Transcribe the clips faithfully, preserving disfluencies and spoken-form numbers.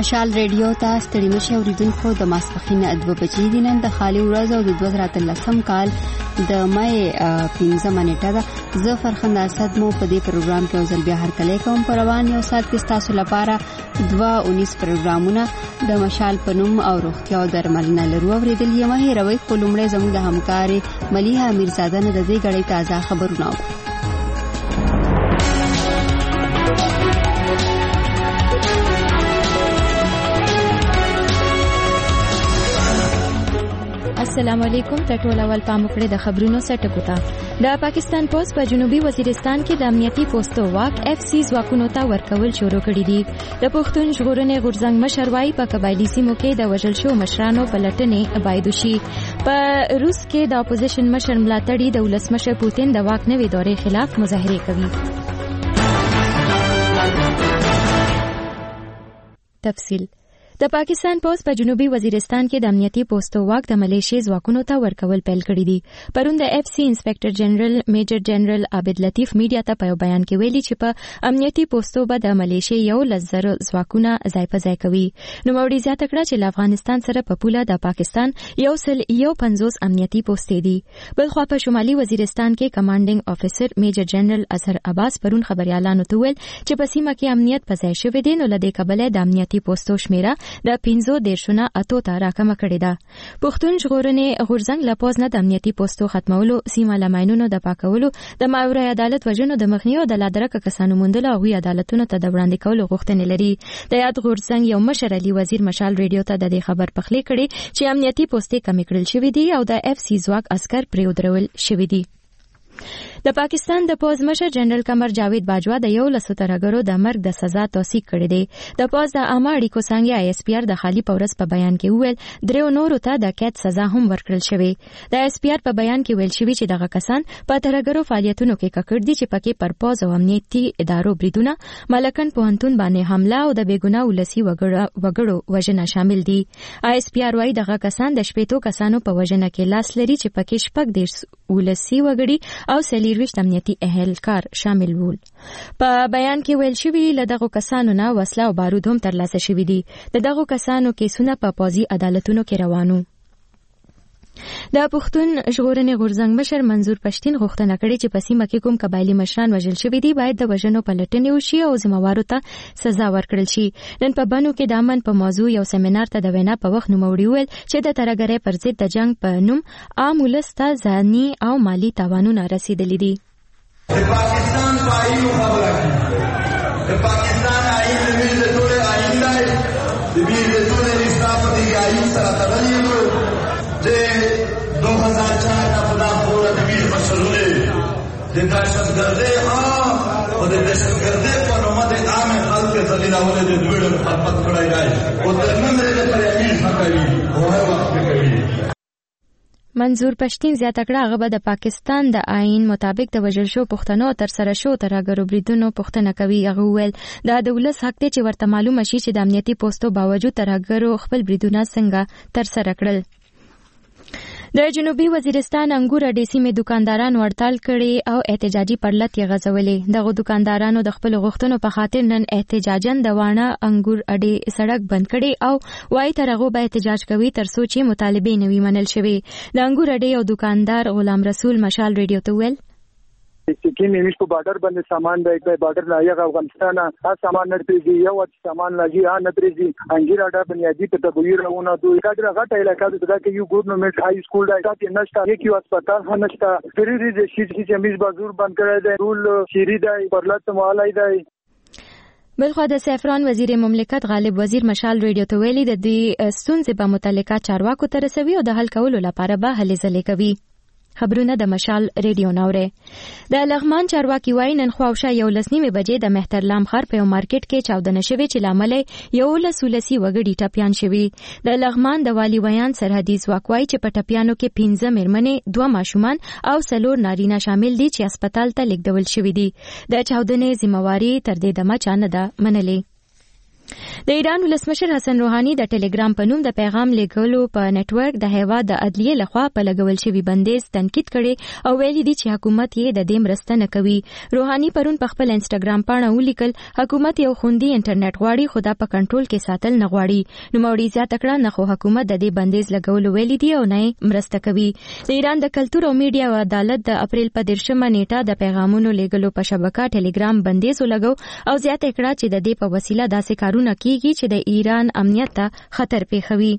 مشال ریډیو ته ستړي مشه اوریدونکو د ماسپښین دوه بجې دي نن د خالي ورځ او د دوه زره اتلسم کال د مې پنځمه نیټه ده. زه فرخنده اسد مو په دې پروګرام کې اوسل بیا هرکلی کوم. په روان یو ساعت کې تاسو لپاره دوه اونیس پروګرامونه د مشال په نوم او روغتیا او درملنه لرو. اوریدل یې مه هېروئ خو لومړی زموږ د همکارې ملیحه امیرزاده نه د دې ګړۍ تازه خبرونه اورو. السلام علیکم. ټول اول پام وکړئ د خبرونو سټکو ته. د پاکستان پولیس په جنوبي وزیرستان کې د امنیتي پوستو واک اف سی ځواکونو ته ورکول شروع کړي دي. د پښتون ژغورنې غورځنګ مشر وايي په قبایلي سیمو کې د وژل شو مشرانو پلټنې باید وشي. په روس کې د اپوزیشن مشر ملاتړي د ولسمشر پوتین د واک نوې دورې خلاف مظاهرې کوي. تفصیل د پاکستان پولیس په جنوبي وزیرستان کې د امنیتي پوستو واک د ملیشي ځواکونو ته ورکول پیل کړی دي. پرون د اف سی انسپکټر جنرال میجر جنرال عابد لطیف میډیا ته په یو بیان کې ویلي چې په امنیتي پوستو به د ملیشي یو لزر ځواکونه ځای په ځای کوي. نو موري زیاته کړه چې له افغانستان سره په پوله د پاکستان یو سل یو پنځوس امنیتي پوستې دي. بلخوا په شمالي وزیرستان کې کمانډینګ افیسر میجر جنرال اظهر عباس پرون خبريالانو ته ویل چې په سیمه کې امنیت په ځای شوی دی. نو لدې کبله د امنیتي پوستو شمیره د پنځو دیرشونه اتو ته راکمه کړې ده. پښتون ژغورنې غورځنګ له پوز نه د امنیتي پوستو ختمولو، سیمه له ماینونو د پاکولو، د ماورای عدالت وژنو د مخنیوي او د لادرکه کسانو موندلو او هغوی عدالتونو ته د وړاندې کولو غوښتنې لري. د یاد غورځنګ یو مشر علي وزیر مشال ریډیو ته د دې خبر پخلی کړي چې امنیتي پوستې کمې کړل شوې دي او د اف سی ځواک عسکر پرې ودرول شوي دي. د پاکستان د پوز مشر جنرال قمر جاوید باجوا د یو لسو ترګرو د مرګ د سزا توثیق کړی دی. د پوز د عامه اړیکو څنګه آی اس پی آر د خالی پورس په بیان کې ویل دریو نورو ته د قید سزا هم ورکړل شوې. د آی اس پی آر په بیان کې ویل شوی چې دغه کسان په ترګرو فعالیتونو کې ککړ دي چې پکې پر پوز او امنیتي ادارو بریدونه، ملکن پوهنتون باندې حمله او د بیګناه ولسی وګړو وژنه شامل دي. آی اس پی آر وايي دغه کسان د شپېتو کسانو په وژنه کې لاس لري چې پکې شپږ دیرش ولسی وګړي او سلیرویشت امنیتي اهلکار شامل وو. په بیان کې ویل شوی له دغه کسانو نه وسله او بارود هم ترلاسه شوي دي. د دغه کسانو کیسونه په پوځي عدالتونو کې روانو. د پښتون ژغورنې غورځنګ مشر منظور پښتین غوښتنه کړې چې په سیمه کې کوم قبایلي مشران وژل شوي دي باید د وژنو پلټنې وشي او ذمہوارو ته سزا ورکړل شي. نن په بنو کې د امن په موضوع یو سیمینار ته د وینا په وخت نوموړي ویل چې د ترګرۍ پر ضد د جنگ په نوم عام ولس ته ځاني او مالی تاوانونه رسیدلي دي. د پاکستان پایو خبره کوي. د پاکستان آئین د ملتونو آئین دی. د ملتونو حساب دی آئین سره تړلی دی. د دو هزار چار نه په دغه پوره د ملي مسلونه د دهشتګردۍ ها او د دهشتګردۍ په نومه د عامه خلکو ته لیدولې د دوی ډول خدمت کړی دی او د نن ورځې پر امیر نه کوي او هر وخت کوي. منظور پښتین زیاته کړه هغه به د پاکستان د آئین مطابق د وژل شو پښتنو تر سره شو ترګرو بریدونو پښتنه کوي. هغه ویل دا د ولس حق دی چې ورته معلومه شي چې د امنیتي پوستو باوجود ترګرو خپل بریدونه څنګه تر سره کړل. د جنوبي وزیرستان انګور اډې سیمې دکاندارانو هړتال کړي او احتجاجي پرلط یې غځولې. دغه دکاندارانو د خپل غوښتنو په خاطر نن احتجاجاً د وانه انګور اډې سړک بند کړي او وايي تر هغه به احتجاج کوي تر څو چې مطالبې نه وي منل شوي. د انګور اډې یو دکاندار غلام رسول مشال ریډیو ته ویل چې میمیش په بارډر باندې سامان دی په بارډر لایق افغانستان ها سامان نه پیږي یو سامان لاږي ها نه پیږي انګیر اډه بنیادی په تبویر راونه دوی کډه غټه علاقه ده چې یو ګورنمنت های سکول دی چې نشته یک یو هسپتال هم نشته فری ری شي چې میش بازور بند کړی دی رول شيری دی پرلط مالای دی. بلخوا د سیفران وزیر مملکت غالب وزیر مشال ریډیو ته ویلي د دې ستونزې په متعلقه چارواکو ته رسوي او د حل کولو لپاره به هلې ځلې کوي. خبرونه د مشال ریډیو ناوره. د لغمان چارواکي وایي نن خواوشا یو لسنیمه بجې د مهترلام ښار په یو مارکیټ کې چاودنه شوې چې لامل یو لسولسي وګړي ټپيان شوي. د لغمان د والی ویان سرحدي ځواک وایي چې په ټپيانو کې پنځه مېرمنې، دوه ماشومان او څلور نارینه شامل دي چې هسپتال ته لیږدول شوي دي. د چاودنې ذمہواري تر دې دمه چا نه ده منلې. د ایران ولسمشر حسن روحاني د ټلګرام په نوم د پیغام لیږلو په نتورک د هیواد د عدلیې لخوا په لګول شوي بندیز تنقید کړي او ویلي دي چې حکومت یې د دې مرسته نه کوي. روحاني پرون په خپل انسټاګرام پاڼه ولیکل حکومت یو خوندي انټرنیټ غواړي خو دا په کنټرول کې ساتل نه غواړي. نوموړي زیاته کړه نه خو حکومت د دې بندیز لګولو ویلي دي او نه مرسته کوي. د ایران د کلتور او میډیا او عدالت د اپریل په دیرشمه نیټه د پیغامونو لیږلو په شبکه ټلګرام بندیز ولګو او زیاته کړه چې د دې په وسیله داسې کارونه کیږي چې د ایران امنیت ته خطر پیښوي.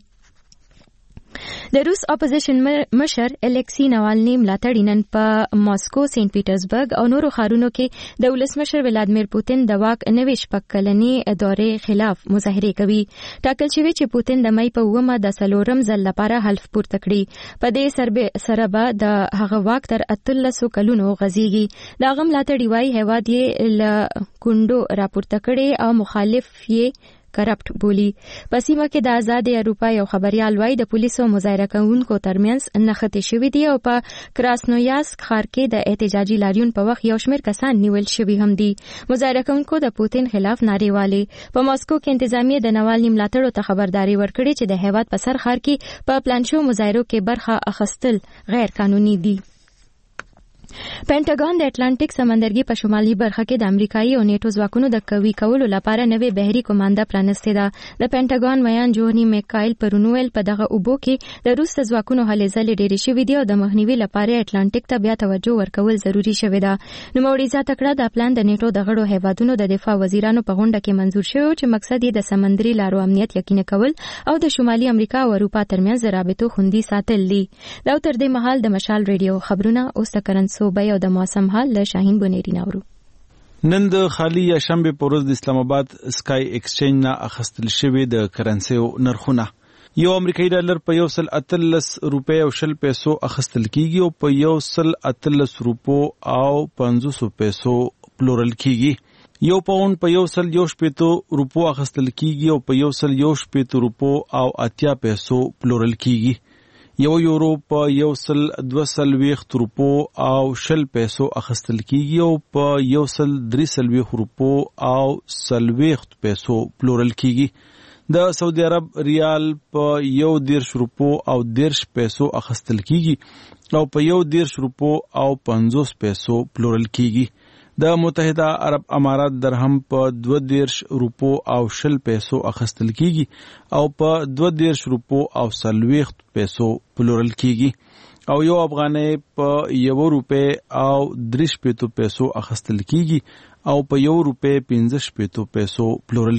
د روس اپوزیشن مشر الکسی ناوالني ملاتړي نن په ماسکو، سینټ پیټرزبرګ او نورو ښارونو کې د ولسمشر ولادمیر پوتین د واک نوي شپږ کلنې دورې خلاف مظاهرې کوي. ټاکل شوی چې پوتین د مې په اوومه د څلورم ځل لپاره حلف پورته کړي. په دې سره به د هغه واک تر اتلسو کلونو غځېږي. د هغه ملاتړي وایي هیواد یې له کونډو راپورته کړي او مخالف یې کرپټ بولی. په سیمه کې د آزاد اروپا یو خبريال وایي د پولیسو مظاهره کوونکو ترمنځ نښتې شوې دي او په کراسنویاسک ښار کې د احتجاجي لاریون په وخت یو شمېر کسان نیول شوي هم دي. مظاهره کوونکو د پوتین خلاف نارې والې. په ماسکو کې انتظامیه د ناوالني ملاتړو ته خبرداري ورکړې چې د هیواد په سر ښار کې په پلان شوو مظاهرو کې برخه اخیستل غیر قانوني دي. پینټاګون د اټلانټیک سمندرګي په شمالي برخه کې د امریکایي او نیټو ځواکونو د قوي کولو لپاره نوې بحري کمانډه پرانستې ده. د پینټاګون ویان جونی میکایل پرونویل په دغه اوبو کې د روس ځواکونو هلې ځلې ډېرې شوې دي او د مخنیوي لپاره اټلانټیک ته بیا توجه ورکول ضروري شوې ده. نوموړي زیاته کړه دا پلان د نیټو د غړو هیوادونو د دفاع وزیرانو په غونډه کې منظور شوی چې مقصد یې د سمندري لارو امنیت یقیني کول او د شمالي امریکا او اروپا ترمنځ د رابطو خوندي ساتل دي. دا تر دې مهال د مشال ریډیو خبرونه اوس د کرنسوبې او د موسم حال له شاهین بنيري ناورو. نن د خالي یا شنبه په ورځ د اسلام آباد سکای ایکسچینج نه اخیستل شوی د کرنسیو نرخونه. یو امریکایي ډالر په یو سل اتلس روپۍ او شل پیسو اخیستل کیږي او په یو سل اتلس روپو او پنځوس پیسو پلورل کیږي. یو پاوند په یو سل یو شپېتو روپو اخیستل کیږي او په یو سل یو شپېتو روپو او اتیا پیسو پلورل کیږي. یو یورو په یو سل دوه څلوېښت روپو او شل پیسو اخیستل کیږي او په یو سل درې څلوېښت روپو او څلوېښت پیسو پلورل کیږي. د سعودي عرب ریال په یو دیرش روپو او دیرش پیسو اخیستل کیږي او په یو دیرش روپو او پنځوس پیسو پلورل کیږي. د متحده عرب امارات درهم په دوه دیرش روپو او شل پیسو اخیستل کیږي او په دوه دیرش روپو او څلوېښت پیسو پلورل کیږي او یو افغانۍ په یو روپۍ او درې شپېتو پیسو اخیستل کیږي او په یو روپۍ پنځه شپېتو پیسو پلورل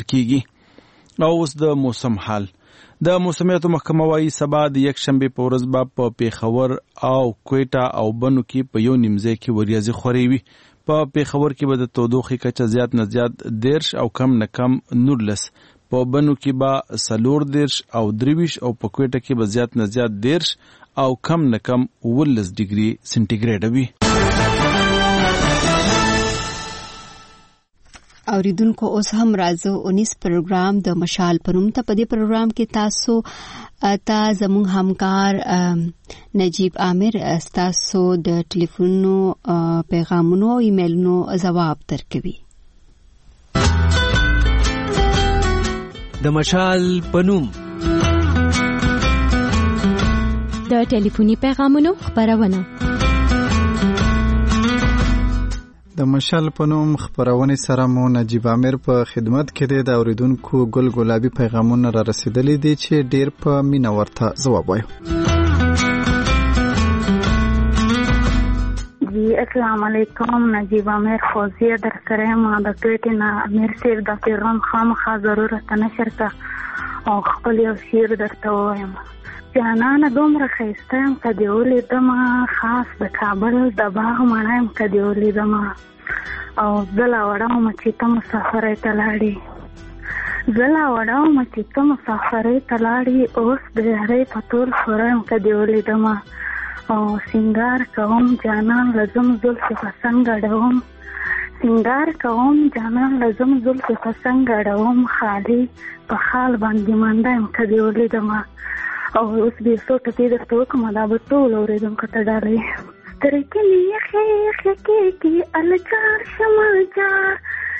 کیږي. او اوس د موسم حال. د موسمیاتو محکمه وايي سبا د یک شنبه په ورځ به په پیښور او کویټه او بنو کې په یو نیمځای کې وریځې خورې وي. په پیښور کې به د تودوخې کچه زیات نه زیات دیرش او کم نه کم نورلس، په بنو کې به څلور دیرش او درویش او په کویټه کې به زیات نه زیات دیرش او کم نه کم اوولس ډیګري سنټیګریډ وي. اوریدونکو اوس هم راځو اونیس پروګرام د مشال پروم ته. په دې پروګرام کې تاسو تا زموږ همکار نجیب عامر تاسو د ټلیفونو پیغامونو او ایمیلونو جواب درکوي. د مشال پنوم د ټلیفوني پیغامونو خبرونه. د مشال پنوم خبرونه سره مو نجیب عامر په خدمت کې دی. د اوریدونکو ګل ګلابي پیغامونه را رسیدلي دي چې ډیر په مینه ورته جواب وایو. جی السلام علیکم، نجیب عامر فوزیه در سره ما د کوټې نه امیر صاحب د پیغام خامخا ضرورت نشر کا او خپل یو شعر درته وایم. جانانه دومره ښایسته یم که دې ولیدمه، خاص د کابل د باغ مڼه یم که دې ولیدمه، او زه لا وړه ومه چې ته مسافرۍ ته لاړې، زه لا وړه ومه چې ته مسافرۍ ته لاړې، اوس د یارۍ په ټول سوره یم که دې ولیدمه، او سینګار کوم جانان لزم زلفې په څنګ اړوم، سینګار کوم جانان لزم زلفې په څنګ اړوم، خالي په خال باندې منده یم که دې ولیدمه، او اوس به څو ټکي درته وکړم دا به ټول اورېدونکو ته ډالۍ. سترګې مې یخې یخې کېږي الجار شمه جار،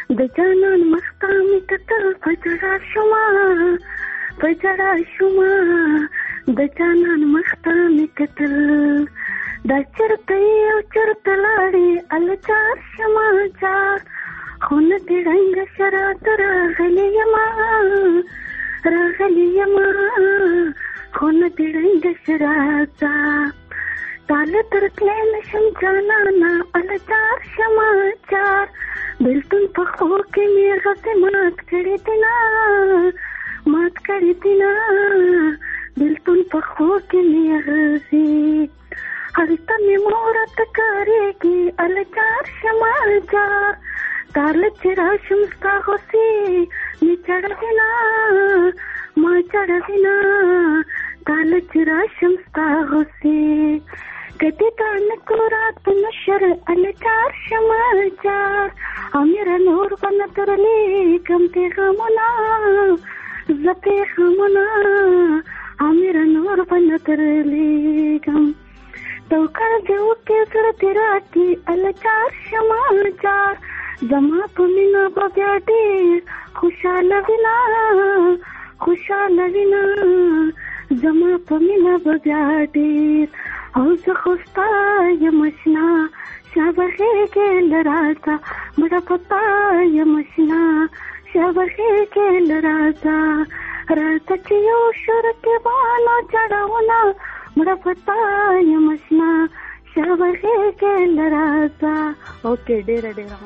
د جانان مخته مې کتل په جړا شومه په جړا شومه د جانان مخته مې کتل دا چرته یې او چرته لاړې الچار شمه چار خو نه دې ړنګه شراته راغلې یمه راغلې یمه خو نه دې ړنګه شراته تاله تر تللی نشم جانانه الچار شمه چار بلتون په خو کې مې غزې مات کړې دینه مات کړې دینه بلتون په خو کې مې غزې هلته مې مورته کارېږي الچار شمه چار تاله چې راشم ستا غوسې مې چړوینه ما چړوینه تاله چې راشم ستا غوسې کدی تانه کورات په نشر الچار شمه چار امیر نور بنا ترلی کم پیغامونه ز پیغامونه امیر نور بنا ترلی کم توکر دیو کې سره تیراتی الچار شمه چار زما په مینا بیا ډېر خوشاله وینا خوشاله وینا زما په مینا بیا ډېر او زه خو ستا یم اشنا شابهې کې لراځه مړه پتا یم اشنا شابهې کې لراځه راځه چې یو شور کې بالا چړاونه مړه پتا یم اشنا شابهې کې لراځه. اوکې ډېره ډېره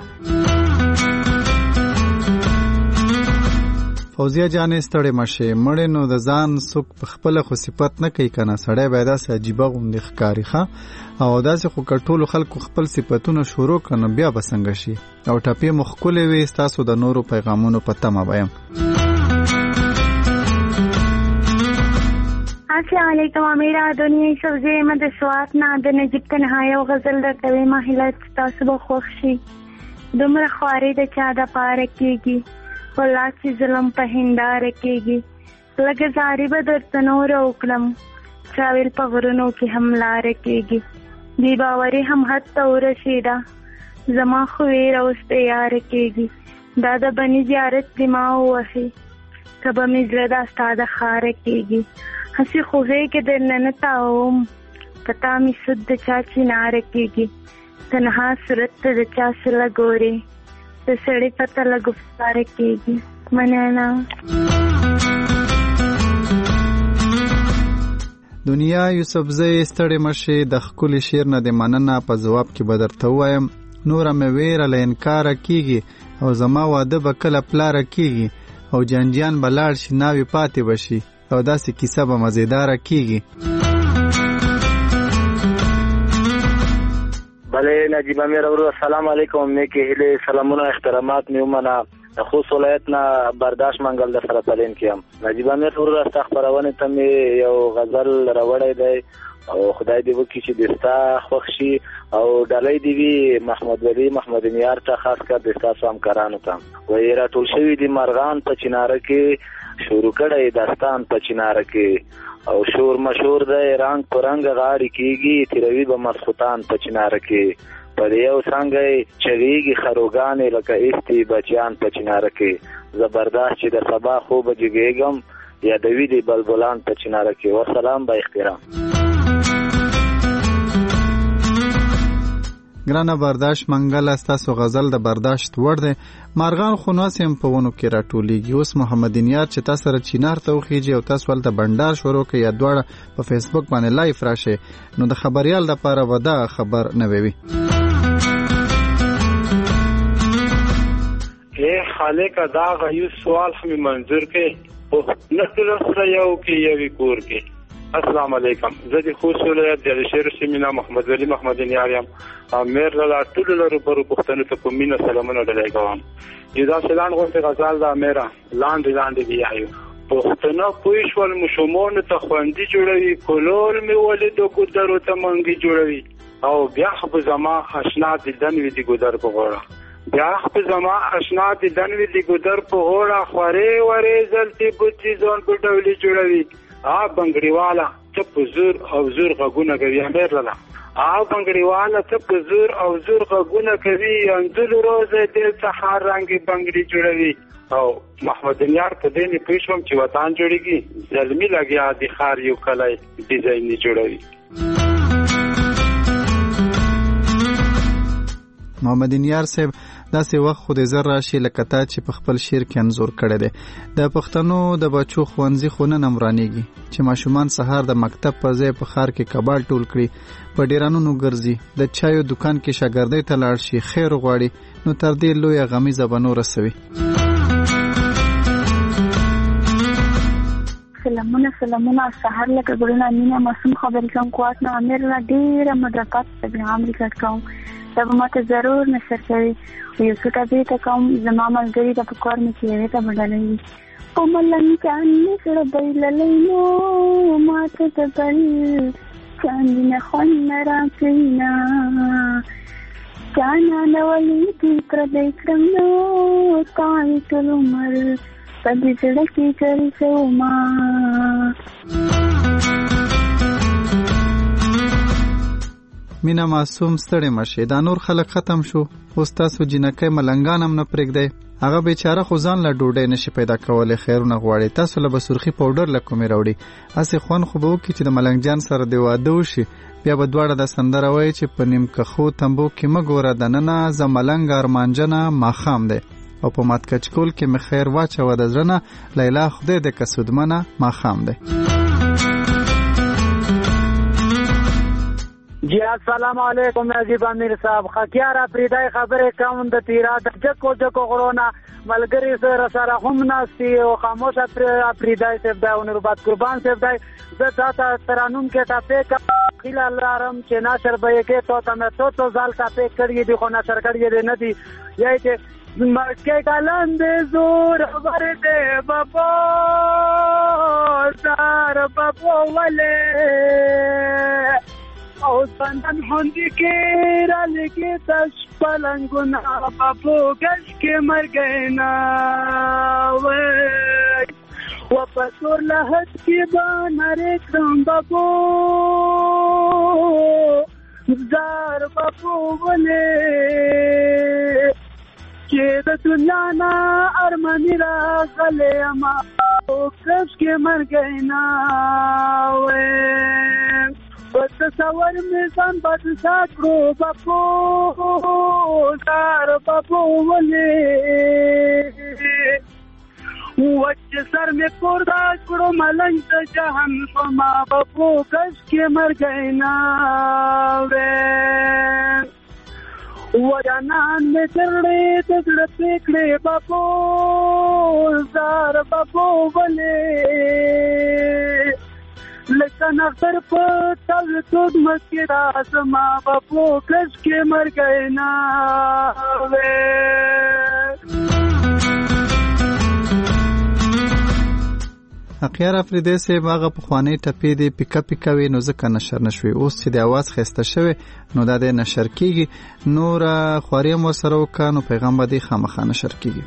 فوزیه جانې ستړې مشه مړې نو د ځان څوک په خپله خو صفت نه کوي که نه سړی باید داسې عجیبه غوندې ښکاري ښه او داسې خو که ټولو خلکو خپل صفتونه شروع کړه نو بیا به څنګه شي او ټپې مو ښکلې وي ستاسو د نورو پیغامونو په تمه به یم. السلام علیکم امیره دنیا سوزه ما د سوات نه د نجیب تنهایی او غزل درته وایم هیله تاسو به خوښ شي دومره خوارې د چا د پاره کېږي ولا چې ظلم په هنداره کېږي لږه زاري به درته نوره وکړم چاویل په غرونو کې هم لاره کېږي بې باوري هم حد ته ورسېده زما خو ویره اوس تیاره کېږي دا د بني زیارت دې ما ووهې که به مې زړه دا ستا د ښاره کېږي هسې خوږې کې درنه نه تاوم په تا مې سود د چا چیناره کېږي تنها صورت ته د چا سله ګورې د سړي پته له ګفتاره کېږي مننه. دنیا یوسفزۍ ستړې مشې د ښکلي شعر نه د مننه په ځواب کې به درته ووایم نوره مې ویره له انکاره کېږي او زما واده به کله پلاره کېږي او جنجان به لاړ شي ناوې پاتې به شي او داسې کیسه به مزیداره کېږي. بله نجیب امیر ورو السلام علیکم نیکې هیلې سلامونه احترامات مې ومنه د خوست ولایت نه برداشت منګل در سره پلین کیم. نجیب امیر ورو ستا خپرونې ته مې یو غزل راوړی دی او خدای دې وکړي چې د ستا خوښ شي او ډالۍ دې وي محمد ولی محمد نیار ته خاص کر د ستاسو همکارانو ته وایي راټول شوي دي مرغان په چناره کې شروع کړی داستان په چناره کې او شور مشهور دی رنگ په رنگ غاړې کېږي تیروي به مسخوتان په چناره کې په دې یو څنګه چغېږي خروګانې لکه ایستي بچیان په چناره کې زبردست چې د سبا خوبه جګېږم یادوي دي بلبلان په چناره کې وسلام با احترام. ګرانه برداشت منګل ستاسو غزل د برداشت وړ دی مارغان خو ناسې هم په ونو کې راټولیږي اوس محمد نیار چې تاسو سره چینار ته وخیږي او تاسو ولته بندر شروع کړئ یا دواړه په فیسبوک باندې لایف راشي نو د خبريال د پاره ودا خبر نه وي. اے خالق دا غیو سوال هم منظور کې او نسل سره یو کې یوې کور کې. السلام علیکم زه د خوست ولایت د شهر سیمینا محمد ولی محمد نیار یم امیر له ټولو لرو پرو پښتنو ته په مینه سلامونه ډلېږم. دا سلام غوښته غزل د امیره لاندې لاندې دیایو پښتنو پوي شول مشمون ته خوندې جوړوي کولول می ولید کو درو ته منګي جوړوي او بیا خو زما آشنا دلدن وی دی ګدر په غوړه بیا خو زما آشنا دلدن وی دی ګدر په غوړه خوري ورې زلتي بوتي ځون په ډولې جوړوي آ بنګړیواله ته په زور او زور غوونه کوي امیر لاله او بنگړیواله ته په زور او زور غږونه کوي انځور روزه دل سهار رنگي بنگړي جوړوي او محمد نیار په دې نه پېښوم چې وطن جوړیږي ظلمي لګیا دي خار یو کلای ډیزاین جوړوي. محمد نیار صاحب داسې وخت خو دې زر راشي لکه تا چې په خپل شعر کې انځور کړی دی. د پښتنو د بچو ښوونځي خو نن هم رانیږي چې ماشومان سهار د مکتب په ځای په ښار کې کباړ ټول کړي، په ډیرانونو ګرځي، د چایو دکان کې شاګردۍ ته لاړ شي، خیر غواړي، نو تر دې لویه غمیزه به نوره سوي. سلامونه سلامونه سهار لکه ګلونه مینه معصوم خبرې کوم کوات نه امیر را ډېره مدرکات په امریکا کوم دا به ماته ضرور نشر کوي او یو څه ټاپې ته کوم زما ملګري ته په کار مې چې هغې ته به ډالوي په ملنګ چاندي سره بیللی نو ماته د بل چاندي نه خوند نه راکوي نه چانا نه ولیدي پردی کړم نو تا یې ټول عمر په دې زړه کې ګرځوما. مینا معصوم ستړی مشه، دا نور خلک ختم شو، اوس تاسو جنکۍ ملنګان هم نه پرېږدئ. هغه بیچاره خو ځان له ډوډۍ نشي پیدا کولی، خیرونه غواړي. تاسو له به سرخي پاوډر له کومې راوړي؟ هسې خوند خو به وکړي چې د ملنګ جان سره د واده وشي، بیا به دواړه د سندره وایي چې په نیم کښو تمبو کې مه ګوره دننه زه ملنګ ارمانجنه ماښام دی، او په مات کچکول کې مې خیر واچوه د زړه نه لیلا خدای دې که سودمنه ماښام دی. جی السلام علیکم نجیب امیر صاحب. خکیار افریدای خبرې کوم د تیرا د جکو جکو غرونه ملګری سره سره هم ناستی او خاموش افریدای صاحب دا او نوربات قربان صاحب دا د تاسو ترانوم کې ټاپې کا خیل لارم چې ناشر به کې تو تمه تو تو ځال ټاپې کړی دی خو ناشر کړی دی نه دی یای چې مرکه کلند زور ورته بابا سار بابا ولې او سندن هوندی کې را لګي تاش پلنګونه بابو گش کې مرګینا وای و پسور لهت کې باندې کوم بابو زار بابو ولې چې د دنیا نه ارمانی راغلی اما او کش کې مرګینا وای تصور میزان بدسا کرو بابو سار بابو ولی وچ سر میں پوردا کرو ملنگ دا جہان فما بابو کش کے مر گئی نا وے وجانان میں چرڑے تکڑ پیکڑے بابو سار بابو ولی لکن اختر پر تل تود مسکرا سما بابو کش کے مر گئے نا وے. اخیار افریدی صاحب هغه پخوانی ټپې دی پیکا پیکا وی نو ځکه نشر نشوي، اوس چې د اواز خسته شوی نو دا د نشر کیږي، نور خواري مو سره وکړه نو پیغام به دی خامخا نشر کیږي.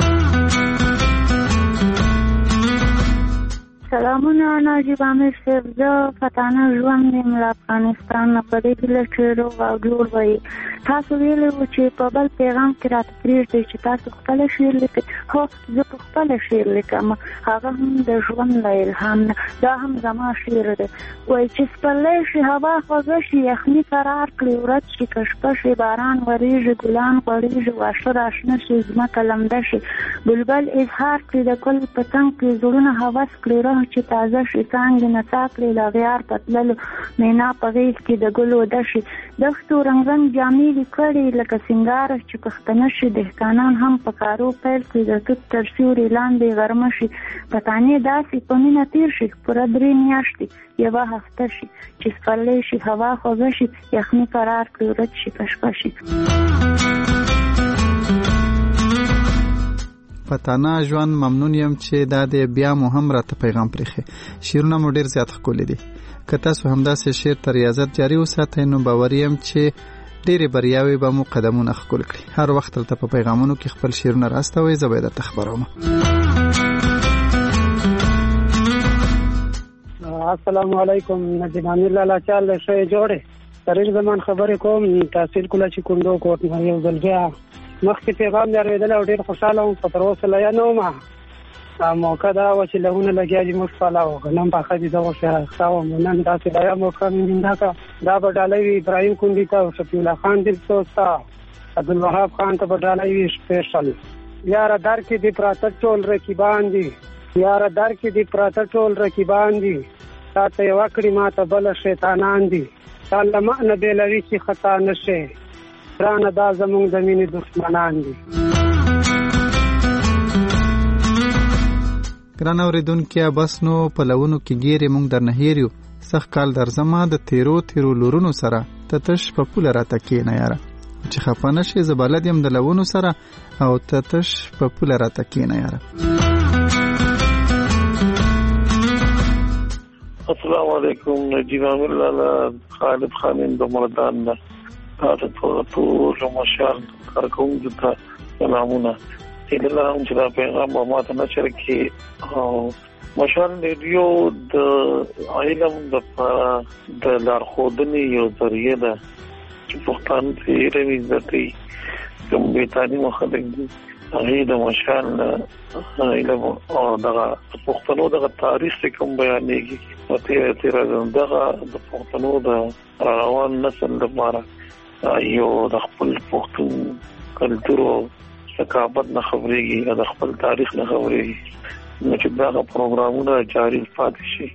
سلامونه ناجیب امیر صاحب، زه فتانه ژوند یم له افغانستان نه. په دې کې له شعر او غږور وایي تاسو ویلي وو چې په بل پیغام کې راته پرېږدئ چې تاسو خپله شعر لیکئ. هو زه په خپله شعر لیکم، هغه هم د ژوند له الهام نه. دا هم زما شعر دی. وایي چې سپرلی شي هوا خوږه شي یخني فرار کړي ورځ شي که شپه شي باران ورېږي ګلان غوړېږي واښه راشنه شي ځمکه لمده شي بلبل اظهار کړي د ګل په څنګ کې زړونه هوس کړي روح چې تازه شي څانګې نڅا کړي له غیار په تللو مینا په غېږ کې د ګل وده شي دښتو رنګرنګ جامې دې کړي لکه سینګاره چې پښتنه شي دهقانان هم په کارو پیل کړي د توت تر سیوري لاندې غرمه شي پتانې داسې په مینه تېر شي پوره درې میاشتې یوه هفته شي چې سپرلی شي هوا خوږه شي یخني فرار کړي ورځ شي که شپه شي. پتانه ژوند ممنون یم چې دا د بیا مو هم راته پیغام پرېښی. شعرونه مو ډېر زیات ښکلي دي. که تاسو همداسې شعر ته ریاضت جاري وساتئ نو باور یم چې ډېرې بریاوې به مو قدمونه ښکل کړي. هر وخت دلته په پیغامونو کې خپل شعرونه راستوئ، زه به یې درته خبروم. السلام علیکم نجیب امیر لالا چال ښه جوړې فرید زمان خبرې کوم تحصیل کله چې کوندو کوټ نه یو ځل بیا مخکې پیغام درېدل او ډېر خوشاله وم خو تر اوسه لا نه وم موقع دا و چې لهونه لګیا دي موږ فاله وغنم په خدي دغه ښه وم نن داسې دا موقع مې زنده کړه دا به ډالۍ وي ابراهیم کندي ته او شفیع الله خان دلسوز ته عبدالوهاب خان ته به ډالۍ وي سپیشل یاره در کې دي پراته ټول رقیبان دي یاره در کې دي پراته ټول رقیبان دي تا ته یې وکړي ما ته بله شیطانان دي تا له معنه بېلوي چې خطا نه شي ګرانه دا زموږ د مینې دښمنان دي. ګران اورېدونکي بس نو په لونو کې ګیرې موږ در نه هېر یو سخت کال درځمه د تیرو تیرو لورونو سره ته تش په پوله راته کښېنه یاره چې خفه نه شې زه بلد یم د لونو سره او ته تش په پوله راته کښېنه یاره. السلام علیکم نجیب عامر لالا خالد خانین د مردان نه تاسو ته ټول مشال کارکوونکو ته سلامونه. ایله هم چې دا پیغام به ماته نشر کې او مشال ریډیو د علم د د لارښودنې یو ذریعہ ده چې پښتانه یې روي ذاتي کوم به تعلیم خلک دي هغه د مشال علم او دغه پښتنو دغه تاریخ کوم بیانېږي او تیر تیر دغه د پښتنو د روان نسل لپاره یو د خپل پښتون کلتور او ثقافت نه خبرېږي د خپل تاریخ نه خبرېږي نو چې دا پروګرامونه جاری پاتې شي.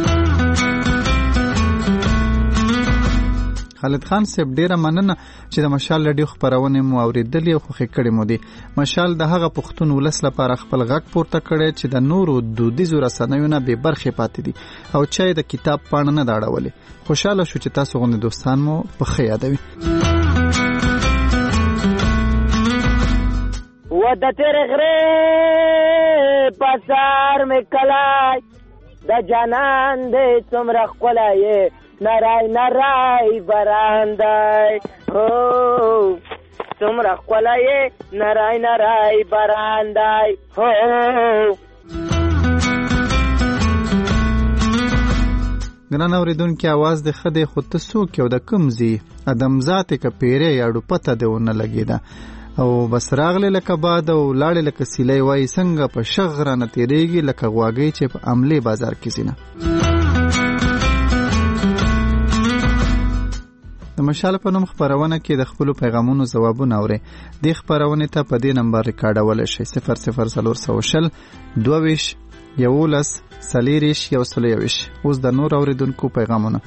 خالد خان صاحب ډیره مننه چې د مشال رادیو خبرونه مو اوریدلې او خوښ کړې مو دي. مشال د هغه پښتون ولس لپاره خپل غږ پورته کړي چې د نورو دودیزو رسنیو نه به برخه پاتې دي او چې د کتاب پاڼه نه داړولې. خوشاله شو چې تاسو غوښنه دوستان مو په خیر یادوي. و د تیر غره بازار می کلای د جانان دې څومره ښکلی نرای نرای براندای هو څومره ښکلی نرای نرای براندای هو. ګران اورېدونکي اواز د ښه دی خو ته څوک یې او د کوم ځای ادمزاتې که پیرې یا ډوپته دې ونه لګېده او بس راغلې لکه باد او لاړې لکه سیلی وایي څنګه په شغ رانه تېرېږي لکه غواګۍ چې په عملې بازار کې ځي نه. د مشال په نوم خپرونه کې د خپلو پیغامونو ځوابونه اورئ. دې خپرونې ته په دې نمبر ریکارډولی شئ صفر صفر څلور سوه شل دوه ویشت یولس څلېرویشت یو سل یوویشت. اوس د نور اورېدونکو پیغامونه.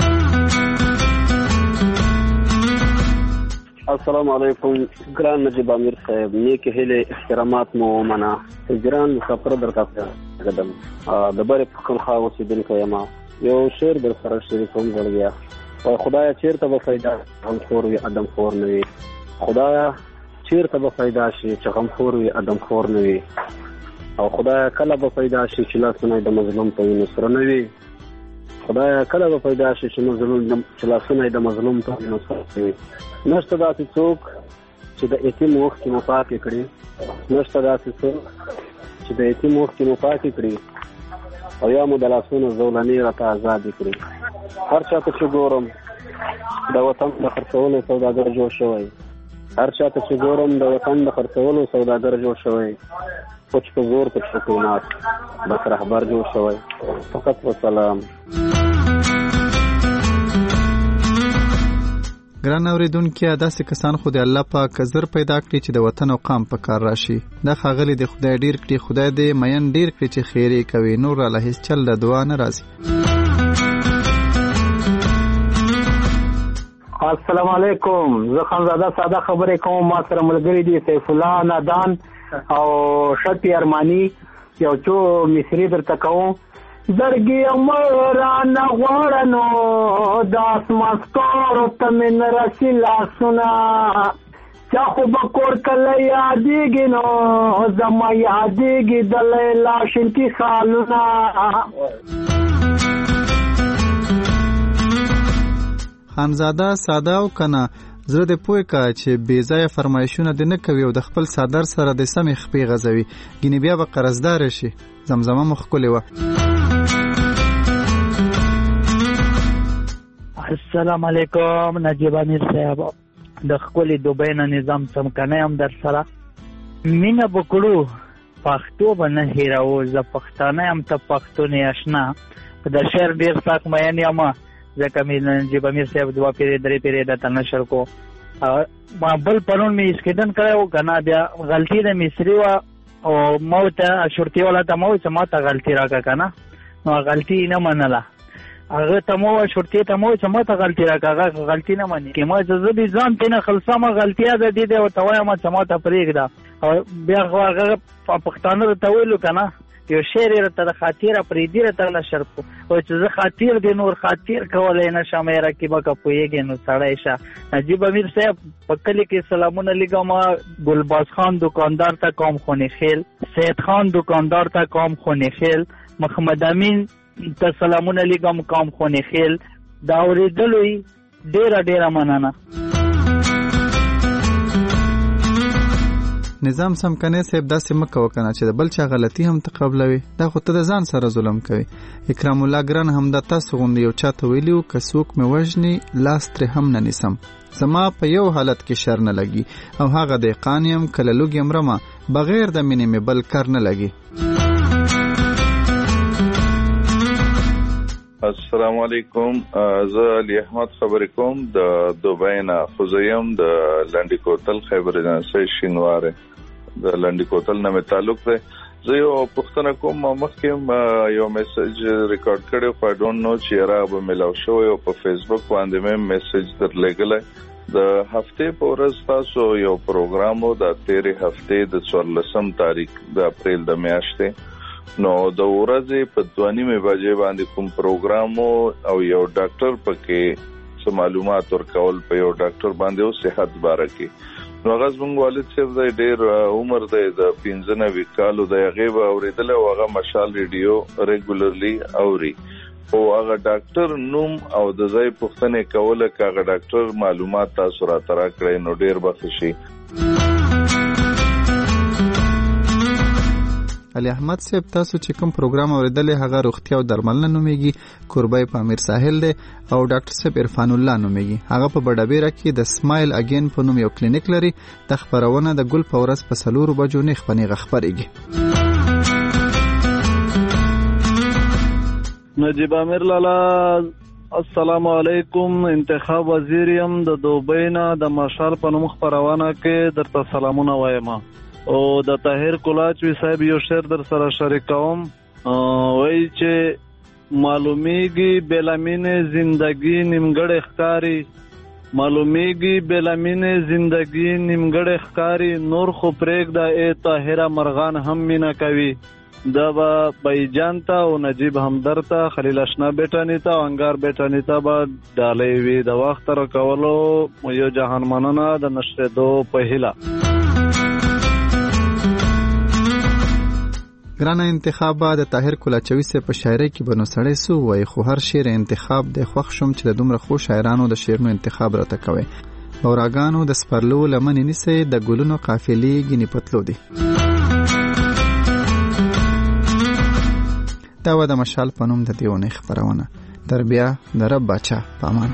السلام علیکم ګران نجیب امیر صاحب نیکې هیلې احترامات مو ومنه. ګران مسافر درته قدم د بر په خوا اوسېدونکی یم یو شعر در سره شریکوم ولګیا او خدایا چیرته به پیدا غم خور وي ادم خور نه وي خدایا چیرته به پیدا شي چې غم خور وي ادم خور نه وي او خدایا کله به پیدا شي چې لاسونه د مظلوم په وینو سره نه وي خدایا کله به پیدا شي چې مظلوم چې لاسونه د مظلوم په وینو سره نه وي. نشته داسې څوک چې د یتیم وخت کې مو پاکې کړي نشته داسې څوک چې د یتیم وخت کې مو پاکې کړي او یا مو د لاسونو زولنې راته ازادې کړي. هر چا ته چې ګورم د وطن د خرڅولو سوداګر جوړ شوی هر چا ته چې ګورم د وطن د خرڅولو سوداګر جوړ شوی پچ په زور پچ په قیمت بس رهبر جوړ شوی. فقط وسلام. ګران اورېدونکي داسې کسان خو د الله پاک زر پیدا کړي چې د وطن او قام په کار راشي. دا ښاغلي د خدای ډیر کړي خدای دې مین ډیر کړي چې خیرې کوي نور را له هیڅ چل د دعا نه راځي. السلام علیکم زه خانزاده ساده خبرې کوم ما سره ملګری دي سیف الله نادان او شفیع ارمانی یو څو مصری درته کوم. درګي امران غوړنو داس ماسکورو تمن رسلا سنا چا خو بکور کله یادېږي نو زما یادېږي د لیلا شنکی خالونه. خانزاده ساده او کنه زړه دې پوه کا چې بې ځایه فرمایشونه دې نه کوي او د خپل صدر سره د سمې خپې غځوي ګینې بیا به قرضدار شي. زمزمه مو ښکلې وه. السلام علیکم نجیب امیر صاحب د خپل دوبۍ نه نظام څمکنه هم در سره مینه وکړو پښتو باندې هیرو ز پښتانه هم ته پښتو نه آشنا د شعر ډیر ساک مې نه ما ځکه مې نجیب امیر صاحب دوا پیری درې پیری د تنشر کو ما بل پرون مې اسکیدن کړو کنه بیا غلطی د مصری وا او موت شرطي ولا ته مو چې ما ته غلطی راکا کنه نو غلطی نه منله هغه ته مو شرطي ته مو چې ما ته غلطی راکا هغه غلطی نه مني کې ما چې زه ځان ته نه خلصامه غلطیا ده دي او ته وایم چې ما ته پرېږده او بیا هغه پښتانه ته ویلو کنه یو شعر ته خاطر پرې دی ته لا شرط او چې زه خاطر دی نور خاطر کولای نه شم یې راکې بکه پویږي نو سړی شه نجیب امیر صاحب پکلی کې سلامونه لګم ګلباز خان دکاندار ته کام خونی خیل سید خان دکاندار ته کام خونی خیل محمد امین ته سلامونه لګم کام خونی خیل دا اوریدلوي ډیره ډیره مننه نظام سمکنه صاحب داسې مکه وکنه چې د بل چا غلطي هم تقبلوي دا خو ته د ځان سره ظلم کوي اکرام الله ګران هم د تاسو غوندي یو چاته ویلیو که څوک مې وژني لاس ترې هم نه نیسم زما په یو حالت کې شر نه لګي او هغه د قانیم کله لوګي مرمه بغیر د مینې مې بل کار نه لګي السلام علیکم زه علي احمد خبرې کوم د دوبۍ نه خوزیم د لنډی کوتل خیبر ایجنسی شینواره د لنډی کوتل نه مې تعلق دی زه یو پوښتنه کوم مخکې یو میسج ریکارډ کړی خو I don't know چې را به ملاو شوی او په فیسبوک باندې مې میسج درلېږلی د هفته په ورځ تاسو یو پروګرام و د تیرې هفته د څوارلسم تاریخ د اپریل د میاشتې نو د ورځې په دوه نیمه بجې باندې کوم پروګرام او یو ډاکټر پکې څه معلومات ورکول په یو ډاکټر باندې او صحت باره کې نو هغه زموږ والد صاحب د ډېر عمر دی د پنځه نوي کالو د هغې به اورېدلی او هغه مشال ریډیو ریګولرلی اوري او هغه ډاکټر نوم او د ځای پوښتنې کوله که هغه ډاکټر معلومات تاسو راته راکړئ نو ډېر به ښه شي علي احمد صاحب تاسو چې کوم پروګرام اوریدل هغه روغتیا او درملنه نومېږي کوربای په امیر ساحل دی او ډاکټر صاحب عرفان الله نومېږي هغه په بډابیره کې د سمایل اگین په نوم یو کلینیک لري د خبرونه د ګل په ورځ په سلورو بجو نه خپنې خبرېږي نجیب امیر لالا السلام علیکم انتخاب وزیریم د دوبۍ نه د مشال په نوم خبرونه کې درته سلامونه وایم او د طاهر کولاچوي صاحب یو شعر در سره شریکوم وایي چې معلومیږي بلامینې زندگی نیمګړې ښکاري معلومیږي بلامینې زندگی نیمګړې ښکاري نور خو پرېږده ای طاهره مرغان هم مینه کوي دا به بیجان ته او نجیب همدر ته خلیل اشنا بیټانی ته او انګار بیټانی ته به ډالۍ وي د وخت تر کولو یو جهان مننه د نشرېدو په هیله ګرانه انتخاب د طاهر کولاچوي سه په شاعرۍ کې بنو سړی سو وای خو هر شعر انتخاب د خوښ شوم چې د دومره خو شاعرانو د شعرونو انتخاب راته کوي اوراګانو د سپرلو لمن نیسه د ګلونو قافلې غنی پتلو دي دا و د مشال پنوم د دیونه خبرونه تربیه د رب بچا پامان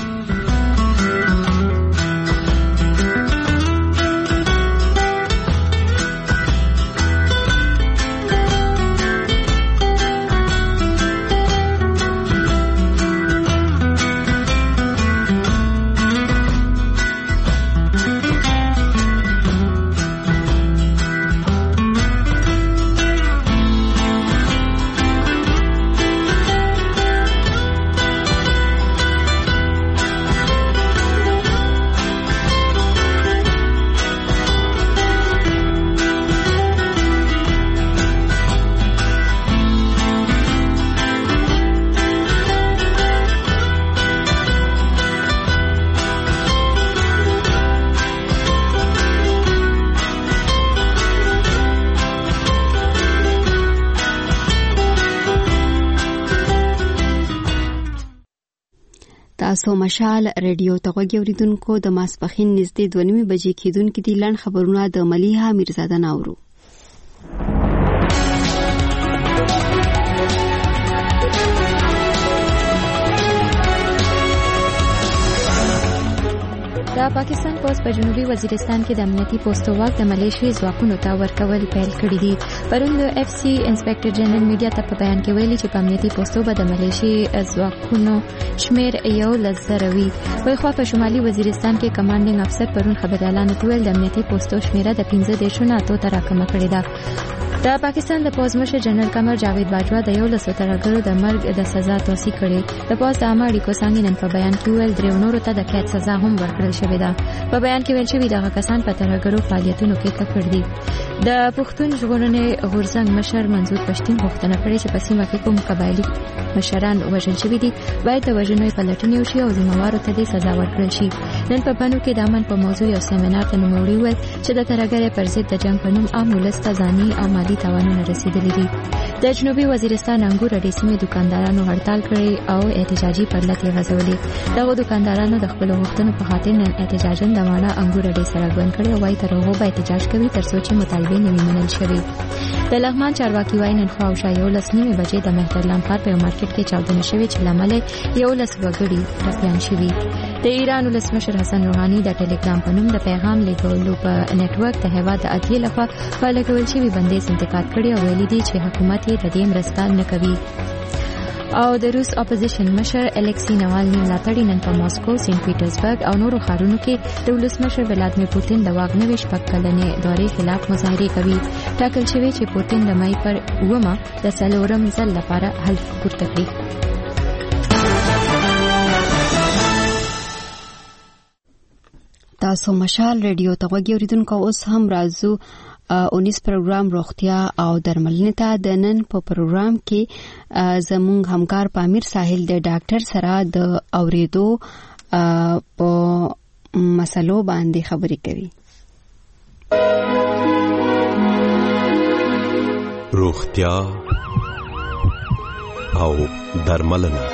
تاسو مشال ریډیو ته غوږی اوریدونکو د ماسپخین نږدې دوه نیمې بجې کېدونکې دي لنډ خبرونه د ملیحه میرزاده ناورو د پاکستان پوز په جنوبي وزیرستان کې د امنیتي پوستو واک د ملیشي ځواکونو ته ورکول پیل کړي دي. پرون د اف سی انسپکټر جنرال میډیا ته په بیان کې ویلي چې په امنیتي پوستو به د ملیشي ځواکونو شمیر یو لزر وي. په خوا په شمالي وزیرستان کې کمانډینګ افسر پرون خبر اعلان وکړ د امنیتي پوستو شمیره د پنځه دیرشو نه اتو ته راکمه کړې ده. د پاکستان د پوز مشر جنرال قمر جاوید باجوا د یو لسو ترهګرو د مرګ د سزا توصیه کړې. د پوز د عامه اړیکو څانګې نن په بیان کې ویل درې نورو ته د قید سزا هم ورکړل شوې ده. په بیان کې ویل شوي دغه کسان په ترهګرو فعالیتونو کې ککړ دي. د پښتون ژغورنې غورځنګ مشر منظور پښتین غوښتنه کړې چې په سیمه کې کوم قبایلي مشران وژل شوي دي باید د وژنو پلټنې وشي او ذمہوارو ته دې سزا ورکړل شي. نن په بانو کې د امن په موضوع یو سیمینار ته نوموړي وویل چې د ترهګرۍ پر ضد د جنګ په نوم عام ولس ته ځاني او مالي تاوانونه رسېدلي دي. د جنوبي وزیرستان انګور اډې سیمې دکاندارانو هړتال کړی او احتجاجي پرلتې غځولې. دغه دکاندارانو د خپلو غوښتنو په خاطر نن احتجاجاً د واڼه انګور اډې سره ګوند کړی او وايي تر هغو به احتجاج کوي تر څو چې مطالبې نه وي منل شوې. د لغمان چارواکي وايي نن خوا شا یولس نیمې بجې د مهترلام ښار په یو مارکیټ کې چاودنه شوې چې له امله یولس وګړي ټپیان شوي. د ایران ولسمشر حسن روحاني د ټیلیګرام په نوم د پیغام لیږلو په نیټورک د هیواد د عدلیې لخوا په لګول شوي بندیز انتقاد کړی او ویلي دي چې حکومت یې د دې مرسته نه کوي. او د روس اپوزیشن مشر الکسی نوالني ملاتړي نن په ماسکو، سینټ پیټرزبرګ او نورو ښارونو کې د ولسمشر ولادیمیر پوتین د واک نوي شپږ کلنې دورې خلاف مظاهرې کوي. ټاکل شوی چې پوتین د مای پر اوومه د څلورم ځل لپاره حلف پورته کړي. تاسو مشال ریډیو ته غوږی اوریدونکو اوس هم راځو اونیس پروګرام روغتیا او درملنې ته. د نن په پروګرام کې زموږ همکار پامیر ساحل د ډاکټر سره د اوریدو په مسلو باندې خبرې کوي. روغتیا او درملنه.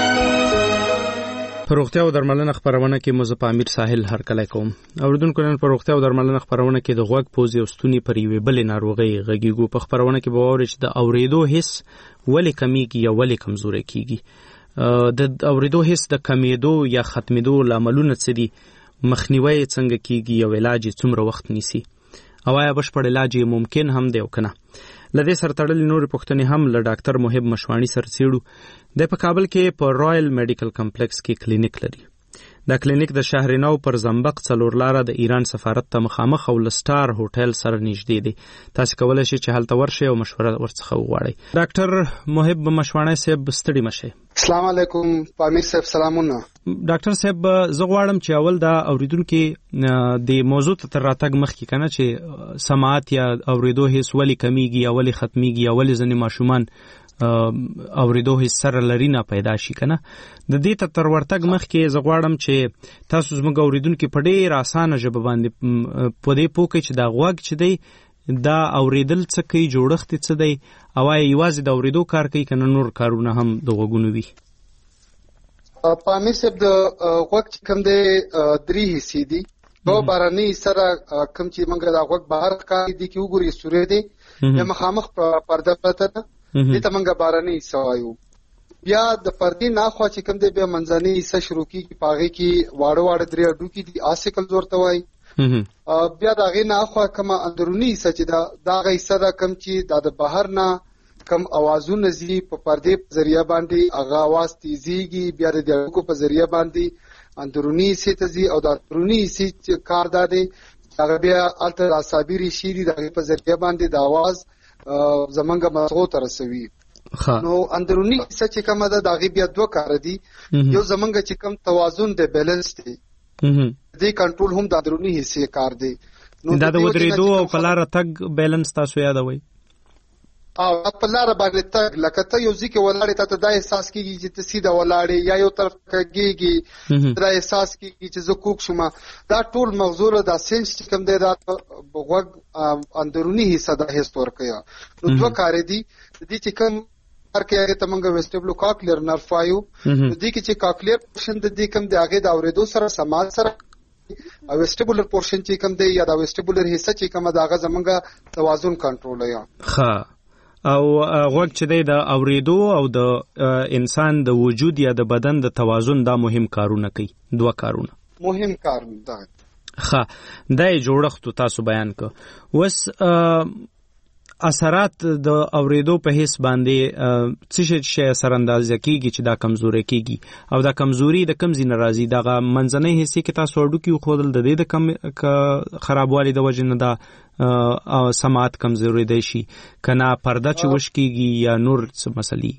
په روغتیا او درملنه خبرونه کې مو زه پامیر ساحل هر کله کوم. اوریدونکو نن په روغتیا او درملنه خبرونه کې د غوږ پوزې او ستوني پر یوې بلې ناروغۍ غږیږو. په خبرونه کې به واورئ چې د اوریدو حس ولې کمیږي یا ولې کمزوري کیږي. د اوریدو حس د کمیدو یا ختمېدو لاملونه څه دي، مخنیوي څنګه کیږي او علاج څومره وخت نیسي، او آیا بشپړ علاج ممکن هم دی او کنه. لدې سره تړلې نورې پوښتنې هم له ډاکټر محب مشواڼي سره څېړو. د په کابل کې په رایل میډیکل کمپلیکس کې کلینیک لري. دا کلینیک د شهرنو پر زنبق څلور لاره د ایران سفارت ته مخامخ او لسټار هوټل سره نږدې دی. تاسو کولی شئ چې هلته ورشئ او مشوره ورڅخه وغواړئ. ډاکټر محب مشواڼي صاحب ستړي مشئ. السلام علیکم پامیر صاحب، سلامونه. ډاکټر صاحب زه غواړم چې اول دا اوریدونکو د موضوع تر راتګ مخکې کنه چې سماعت یا اوریدو هیڅ ولې کمیږي یا ولې ختميږي یا ولې ځنې ماشومان اوریدو هیڅ سره لري نه پیدا شي کنه. د دې تر ورتګ مخکې زه غواړم چې تاسو زموږ اوریدونکو په ډېر اسانه ژبه باندې په دې پوه کړئ چې دا غوږ چې دی دا اوریدل څه کوي، جوړښت څه دی، او آیا یوازې د اوریدو کار کوي کنه نور کارونه هم د غوږونو وي؟ پامیر صاحب د غوږ چې کوم دی درې حصې دي. یو باراني سره کوم چې موږ د غوږ بهر ښکاري دي کې وګورئ سورې دی یا مخامخ پرده پرته ده، دې ته موږ باراني حصه وایو. بیا د پردې ناخوا چې کوم دی بیا منځنۍ حصه شروع کېږي، په هغې کې واړه واړه درې هډوکي دي، آسیکلز ورته وایي. بیا د هغې ناخوا کومه اندروني حصه چې ده دا هغه حصه ده کوم چې دا د بهر نه کم اوازونه زی په پردې په ذریعہ باندې هغه आवाज تیزیږي، بیا د هډوکو په ذریعہ باندې اندروني حصې ته ځي، او د اندروني حصې کار دا دی هغه بیا هلته اعصابي ریښې دي، د هغې په ذریعہ باندې د आवाज زمونږ مغزو ته رسوي. نو اندروني حصه چې کومه ده د هغې بیا دوه کاره دي. یو زمونږ چې کوم توازن دی، بیلنس دی، دې کنټرول هم د اندروني حصې کار دی. دا د ودرېدو او په لاره تګ بیلنس تاسو یادوئ؟ او په لاره باندې تګ لکه ته یو ځای کې ولاړې ته ته دا احساس کېږي چې ته سیده ولاړې یا یو طرف کږېږي، دا احساس کېږي چې زه کوږ شوم. دا ټول مغزو له دا سینس چې کوم دی دا غوږ اندروني حصه دا حس ورکوي. نو دوه کارې دي. د دې چې کوم کار کوي هغې ته موږ ویسټیبلو کاکلیر نرف وایو. نو دې کې چې کاکلیر پورشن د دې کوم دی هغې د اورېدو سره سماعت سره او ویسټیبولر پورشن چې کوم دی یا د ویسټیبولر حصه چې کومه ده هغه زموږ توازن کنټرولوي. ښه. او غوږ چې دی د اوریدو او د انسان د وجود یا د بدن د توازن دا مهم کارونه کوي، دوه کارونه. مهم کار ده. ښه دا جوړښت تاسو بیان کو. وس اثرات د اوریدو په حس باندې څه شي اثر اندازه کیږي چې دا کمزوري کیږي او دا کمزوري د کم زین راځي دغه منځنۍ حصے کې تاسو اډو کې خودل د دې د کم خرابوالي د وجه نه دا سماعت کمزوري دی شي کنه پرده چې وش کیږي یا نور څه مسلې.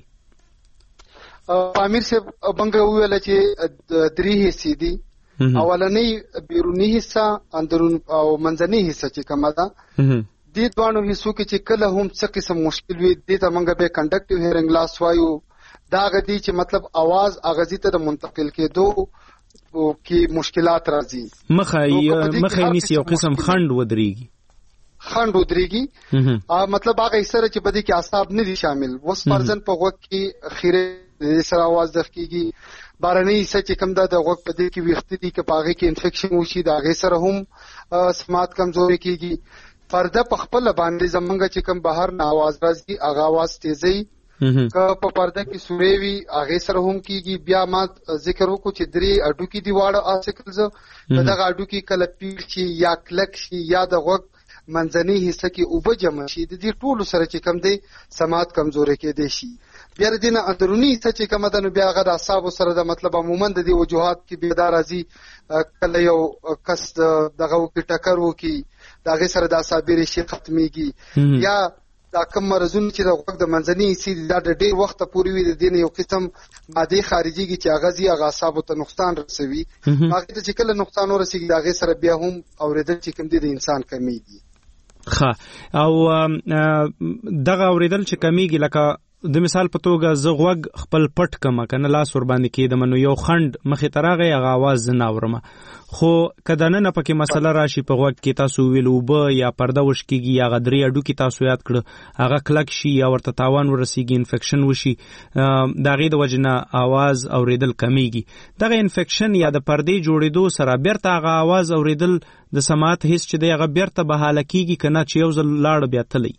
امیر صاحب بنګ ویل چې درې حصے دي. اولنۍ بیرونی حصہ اندرون او منځنۍ حصہ چې کومه ده دې دوانو حصو کې چې کله هم څه قسم مشکل وي دې ته موږ به کنډکټیو هیرنګ لاس وایو. دا غدي چې مطلب आवाज اغازي ته منتقل کېدو کې مشکلات راځي. مخه مخه نیسی یو قسم خند ودرېږي خند ودرېږي مطلب هغه سره چې بده کې اعصاب نه دي شامل. وس پرځن په وخت کې خیره سره आवाज دخکېږي. بارنۍ حصہ چې کوم ده د وخت په دې کې ویختي دي چې پاغه کې انفیکشن وشي دا غي سره هم سماعت کمزوري کیږي. پرده په خپل باندې زمونږ چې کوم بهر نه आवाज راځي هغه आवाज تیزي که په پرده کې سوري وي هغه سره هم کیږي. بیا ما ذکر وکړو چې درې اډو کې دی واړه آسکلز دغه اډو کې کله پیړ شي یا کلک شي یا د وخت منځنۍ حصہ کې اوبه جمع شي د دې ټولو سره چې کوم دی سماعت کمزوري کېدی شي. بیا د دې نه اندرونی حصہ چې کوم ده نو بیا هغه د اعصاب سره د مطلب عموما د دې وجوهات کې بیا دا راځي کله یو کس دغه وکي ټکر وکي دغه سره د اعصاب ریشي ختميږي یا دا کوم مرزونه چې د وخت د منځنۍ حصې دا د ډېر وخت پورې وي د دې نه یو قسم ماده خارجيږي چې هغه زی هغه اعصاب ته نقصان رسوي. هغه ته چې کله نقصان ورسیږي دغه سره بیا هم اوریدل چې کوم دي د انسان کمیږي. ښه او دغه اوریدل چې کمیږي لکه د مثال په توګه زه غوږ خپل پټ کما کنه لاس ور باندې کېدم نو یو خند مخې تراغه هغه आवाज نه اورم خو کله نه پکې مسله راشي په غوږ کې تاسو ویلو به یا پرده وش کېږي یا غدري اډو کې تاسو یاد کړ هغه کلک شي یا ورته تاوان ورسیږي انفیکشن وشي دا غي د وجنه आवाज اوریدل کمیږي. دغه انفیکشن یا د پردې جوړېدو سره بیرته هغه आवाज اوریدل د سماعت هیڅ چې دی هغه بیرته بحاله کیږي کنه چې یو ځل لاړ بیا تلی.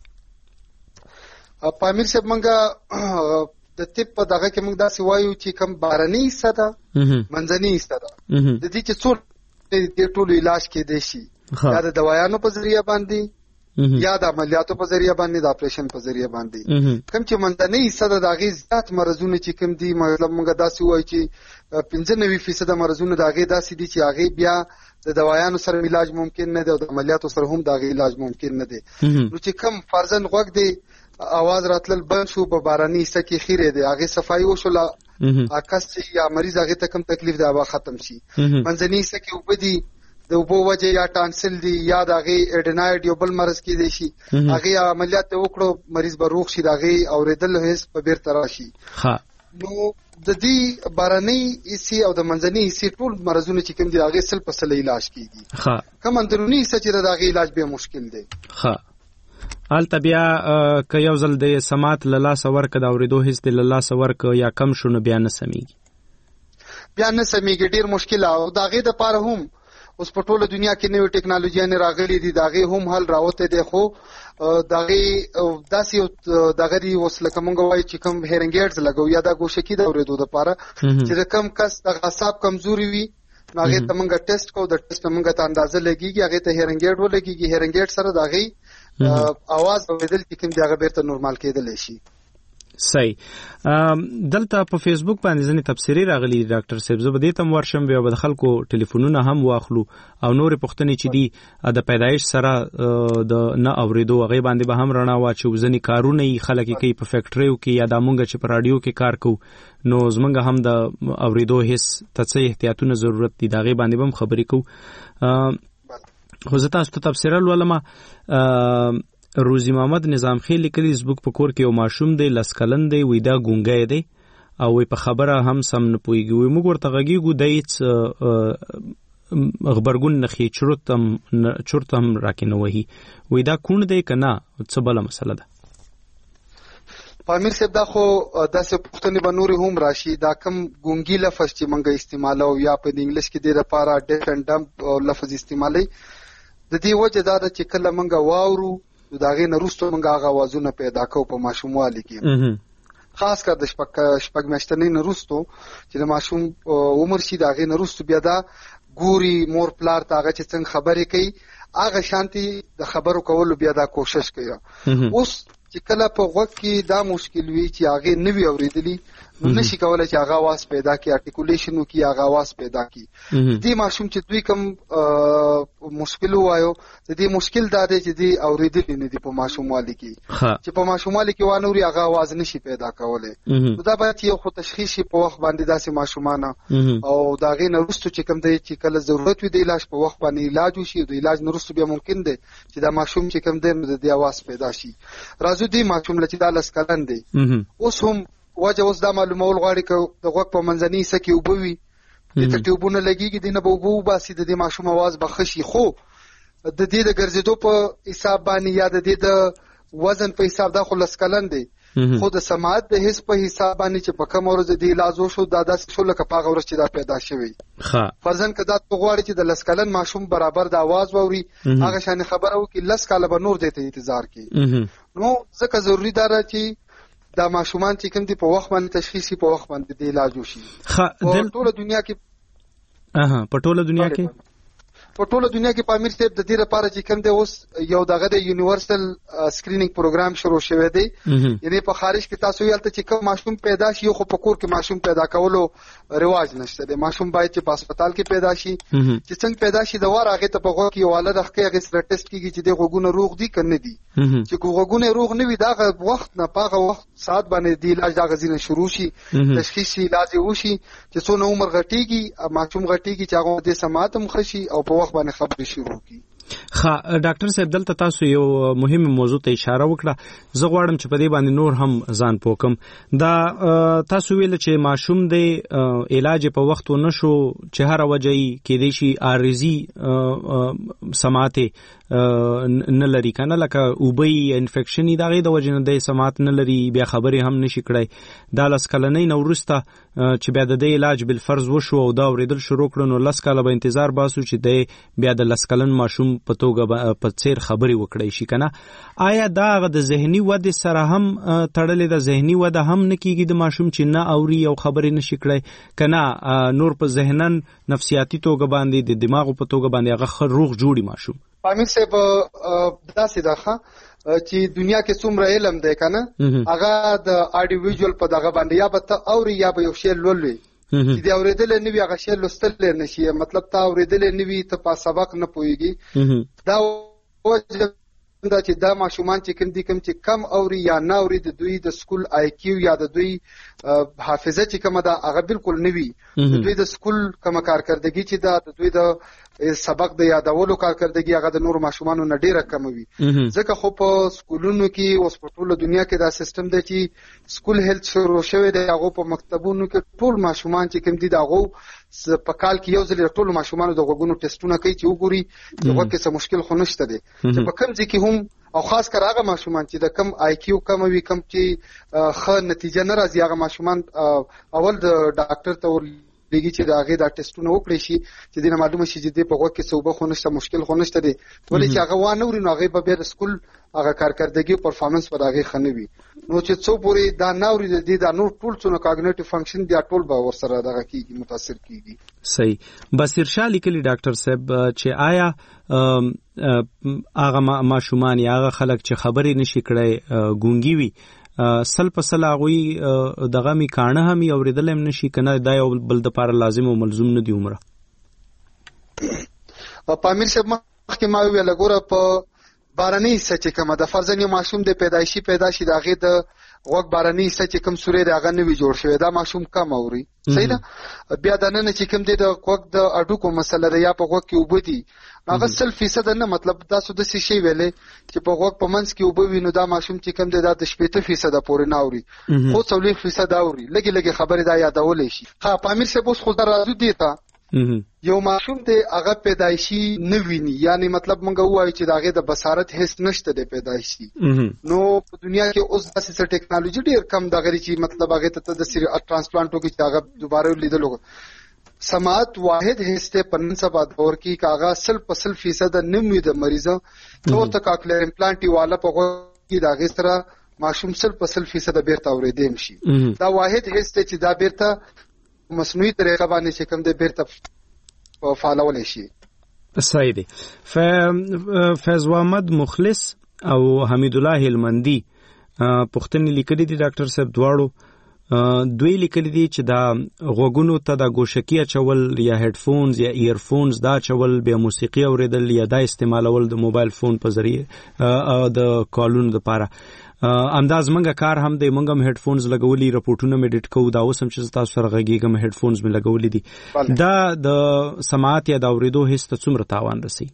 پامیر صاحب منګه د طب په دغه کې موږ داسې وایو چې کوم بارنۍ حصہ ده منځنۍ حصہ ده د دې چې څو د ټولو علاج کېدی شي یا د دوايانو په ذریعہ باندې یا د عملیاتو په ذریعہ باندې د اپریشن په ذریعہ باندې. کوم چې منځنۍ حصہ ده د هغې زیات مرضونه چې کوم دي مطلب موږ داسې وایو چې پنځه نوي فیصده مرضونه د هغې داسې دي چې هغې بیا د دوايانو سره علاج ممکن نه دی او د عملیاتو سره هم د هغې علاج ممکن نه دی. نو چې کوم فرضاً غوږ دی आवाज راتلل بند شو په باراني حصہ کې خیره دی هغه صفائی وشوله اکس یا مریض هغه ته کم تکلیف دا به ختم شي. منځنۍ حصہ کې وبدي د وبو وجه یا ټانسل دی یا د هغه اډینایډ یو بل مرض کې دی شي هغه عملیات وکړو مریض به روغ شي دا هغه اوریدل هیڅ په بیر تر شي. ها نو د دې باراني حصہ او د منځنۍ حصہ ټول مرزونه چې کوم دی هغه سل په سل علاج کیږي. ها کوم اندرونی حصہ چې دا هغه علاج به مشکل دی. ها حالت بیا که یو ځل د سماعت له لاسه ورکه د اورېدو حس د له لاسه ورکه یا کم شو نو بیا نه سمیږي بیا نه سمیږي ډېر مشکل او د هغې دپاره هم اوس په ټوله دنیا کې نوې ټکنالوژیانې راغلي دي د هغې هم حل راوتی دی خو د هغې داسې یو دغه دي اوس لکه مونږ وایو چې کوم هیرنګ ایډز لګو یا دا ګوشکي د اورېدو دپاره چې د کم کس دغه اعصاب کمزوري وي نو هغې ته مونږ ټیسټ کوو د ټیسټ نه مونږ ته اندازه لګېږي هغې ته هیرنګ ایډ ولګېږي هیرنګ ایډ سره د هغې आवाज اوریدل چې کوم دی هغه بیرته نورمال کېدلی شي. صحیح. دلته په فیسبوک باندې ځینې تبصرې راغلي دي ډاکټر صاحب زه به دې ته هم ورشم بیا به د خلکو ټلیفونونه هم واخلو او نورې پوښتنې چې دي د پیدایش سره د نه اورېدو هغې باندې به هم رڼا واچوو. ځینې کارونه یې خلک یې کوي په فیکټریو کې یا دا مونږ چې په راډیو کې کار کوو نو زمونږ هم د اورېدو حس ته څه احتیاطونه ضرورت دي د هغې باندې به هم خبرې کوو. خو زه تاسو ته تبصره لولم روزي محمد نظام خیل لیکلي زبوک په کور کې یو ماشوم دی لس کلن دی وی دا ګونګی دی او وی په خبره هم سم نه پوهېږي وی موږ ورته غږېږو دی هېڅ غبرګون نه ښیي چورت هم چورت هم راکې نه وهي وی دا کوڼ دی که نه څه بله مسله ده. پامیر صاحب دا خو داسې پوښتنې به نورې هم راشي دا کم ګونګي لفظ چې موږ استعمالو یا په انګلیش کې دې دپاره ډیف اینډ ډمپ لفظ استعمالوي د دې وجه دا ده چې کله موږ واورو نو د هغې نه وروسته موږ هغه اوازونه پیدا کوو په ماشوموالي کې خاص کر د شپږ شپږ میاشتنۍ نه وروستو چې د ماشوم عمر شي د هغې نه وروستو بیا دا ګوري مور پلار ته هغه چې څنګه خبرې کوي هغه شانتي د خبرو کولو بیا دا کوشش کوي. اوس چې کله په غوږ کې دا مشکل وي چې هغه نوی اوریدلی نو نشي کولای چې هغه आवाज پیدا کړي ارټیکولیشن وکړي هغه आवाज پیدا کړي. دې ماشوم چې دوی کوم مشکل وایو د دې مشکل دا دی چې دې اوریدلی نه دی په ماشوموالي کې چې په ماشوموالي کې وانوري هغه आवाज نشي پیدا کولای. نو دا باید یو خو تشخیص په وخت باندې داسې ماشومان او دا غي نرستو چې کوم دی چې کله ضرورت وي د علاج په وخت باندې علاج وشي د علاج نرستو بیا ممکن دی چې دا ماشوم چې کوم دی د دې आवाज پیدا شي. راځو دې ماشوم لچې دا لس کلن دی اوس هم وجه اوس دا معلومول غواړي چې د غوږ په منځنۍ حصه کې اوبه وي دې ته ټیوبونه لګېږي دې نه به اوبه وباسي د دې ماشوم اواز به ښه شي. خو د دې د ګرځېدو په حساب باندې یا د دې د وزن په حساب دا خو لس کلن دی خو د سماعت د حس په حساب باندې چې په کوم ورځ د علاج وشو دا داسې شو لکه په هغه ورځ چې دا پیدا شوی. فرضاً که دا ته غواړي چې د لس کلن ماشوم برابر د اواز واوري هغه شان خبره وکړي لس کاله به نور دې ته انتظار کوي. نو ځکه ضروري ده چې دا ماشومان چې کوم دي په وخت باندې تشخیصي په وخت باندې د علاج وشي. په ټوله دنیا کې اها په ټوله دنیا کې په ټوله دنیا کې پامیر صاحب د دې لپاره چې کوم دی اوس یو دغه د یونیورسل سکرینینګ پروګرام شروع شوی دی. یعنی په خارج کې تاسو یالته چې کوم ماشوم پیدا شي خو په کور کې ماشوم پیدا کولو رواج نشته دی. ماشوم باید چې په هسپتال کې پیدا شي چې څنګه پیدا شي د واره هغه ته په غوږ کې واله راخکې هغه سره ټیسټ کیږي چې د غوږونو روغ دي کنه دي چې غوږونه روغ نه وي دا وخت نه پاغه وخت ساعت باندې دی علاج دا غزینه شروع شي تشخیصي علاج وشي چې څونه عمر غټيږي ماشوم غټيږي چې هغه د سماعت مخشي او په وخت باندې خبرې شروع کی. خا ډاکټر صاحب دلته تاسو یو مهمه موضوع ته اشاره وکړه زه غواړم چې په دې باندې نور هم ځان پوکم. دا تاسو ویل چې ماشوم د علاج په وخت ونشو چې هر وجهي کې دی شي عارضی سماعت نه لري کنه لکه اوبي انفیکشن دا غي د وجنه د سماعت نه لري بیا خبرې هم نشي کړای. دا لس کلنۍ نو ورسته چې بیا د علاج بل فرض وشو او دا اوریدل شروع کړو نو لس کاله به انتظار باسو چې د بیا د لس کلن ماشوم په توګه په څیر خبرې وکړي شي کنه. آیا دا د ذهني وده سره هم تړلې د ذهني وده هم نه کیږي د ماشوم چې نه اوري او خبرې نشي کړای کنه نور په ذهنن نفسیاتی توګه باندې د دماغ په توګه باندې هغه روغ جوړي ماشوم. پامیر صاحب داسې ده چې دنیا کې څومره علم دی کنه هغه د اډیو ویژوال په دغه باندې یا به ته اوري یا به یو شی لولوي چې دا اوریدل نه وی هغه شی لوستل نه شي مطلب تا اوریدل نه وی ته په سبق نه پويږي. دا وجه دا چې دا ماشومان چې کوم دي کوم چې کم اوري یا نه اوري د دوی د سکول آی کیو یا د دوی حافظه چې کومه ده هغه بالکل نه وي. د دوی د سکول کومه کارکردګي چې ده د دوی د سبق د یادولو کارکردګي هغه د نور ماشومانو نه ډیره کم وي. ځکه خو په سکولونو کې اوس په ټوله دنیا کې دا سیستم دی چې سکول هیلث شروع شوی دی هغه په مکتبونو کې ټول ماشومان چې کوم دي دا هغه په کال کې یو ځل ټول ماشومانو د غوږونو ټیسټونه کوي چې وګوري چې وګوري څه مشکل خو نشته دی چې په کوم ځای کې هم او خاص کر هغه ماشومان چې د کم آی کیو کم وي کم چې ښه نتیجه نه راځي هغه ماشومان اول د ډاکټر ته ورلېږي چې د هغې دا ټیسټونه وکړی شي چې دې نه معلومه شي چې دې په غوږ کې څه اوبه خو نشته مشکل خو نشته دی ولې چې هغه وانه وري نو هغې به بیا د سکول هغه کارکردګي او پرفارمنس پر هغې ښه نه وي. نو چې څو پورې دا نه اوري د دې دا نور ټول څونه کاګنیټیو فنکشن بیا ټول به ورسره دغه کېږي متاثر کېږي. صحیح. بصیر شاه لیکلي ډاکټر صاحب چې آیا هغه ماشومان یا هغه خلک چې خبرې نشي کړی ګونګي وي سل په سل هغوی دغه می کانه هم اوریدل هم نشي کنه دا یو بل د پاره لازم او ملزوم نه دی عمره. پامیر صاحب مخکې ما ویل ګوره په بارنۍ حصه چې کومه د فرضاً یو ماشوم د پیدایشي پیدا شي د هغې د غوږ بارنۍ حصه چې کوم سوری دی هغه نه وي جوړ شوی دا ماشوم کم اوري صحیح ده. بیا د ننه چې کوم دی د غوږ د اډوکو مسله ده یا په غوږ کې اوبه دي هغه سل فیصد نه مطلب تاسو داسې شی ویلې چې په غوږ په منځ کې اوبه وي نو دا ماشوم چې کوم دی دا د شپېته فیصده پورې نه اوري خو څلوېښت فیصد اوري لږې لږې خبرې دا یادولی شي. ها پامیر صاحب اوس خو دا راځو دې ته یو ماشوم دی هغه پیدایشي نه ویني یعنی مطلب مونږ وایو چې د هغې د بصارت حس نشته دی پیدایشي نو په دنیا کې اوس داسې څه ټیکنالوژي ډېر کم دغه چې مطلب هغې ته ته د ټرانسپلانټ وکړي چې هغه دوباره لیدلو سماعت واحد حس دی په نن سبا دور کې که هغه سل په سل فیصده نه وي د مریضه ته ورته کاکلر امپلانټ یې واله په غوږ کې د هغې سره ماشوم سل په سل فیصده بیرته اورېدی هم شي. دا واحد حس دی چې دا بیرته مصنوعي طریقه باندې چې کوم دی بیرته فعالولای شي. صحیح دی. فیض محمد مخلص او حمید الله هلمندي پښتني لیکلي دي ډاکټر صاحب دواړو دوی لیکلي دي چې دا غوګونو ته د ګوشکی اچول یا هډ فونز یا ایر فونز دا چول بیا موسیقي اوریدل یا دا استعمالول د موبایل فون په ذریعه د کالونو لپاره انداز منګه کار هم دی. منګه هم هډ فونز لګولي رپورټونه مې ډیټ کوو دا اوس هم چې تاسو سره غږیږم هډ فونز مې لګولي دي. دا د سماعت یا د اوریدو حس ته څومره تاوان رسي؟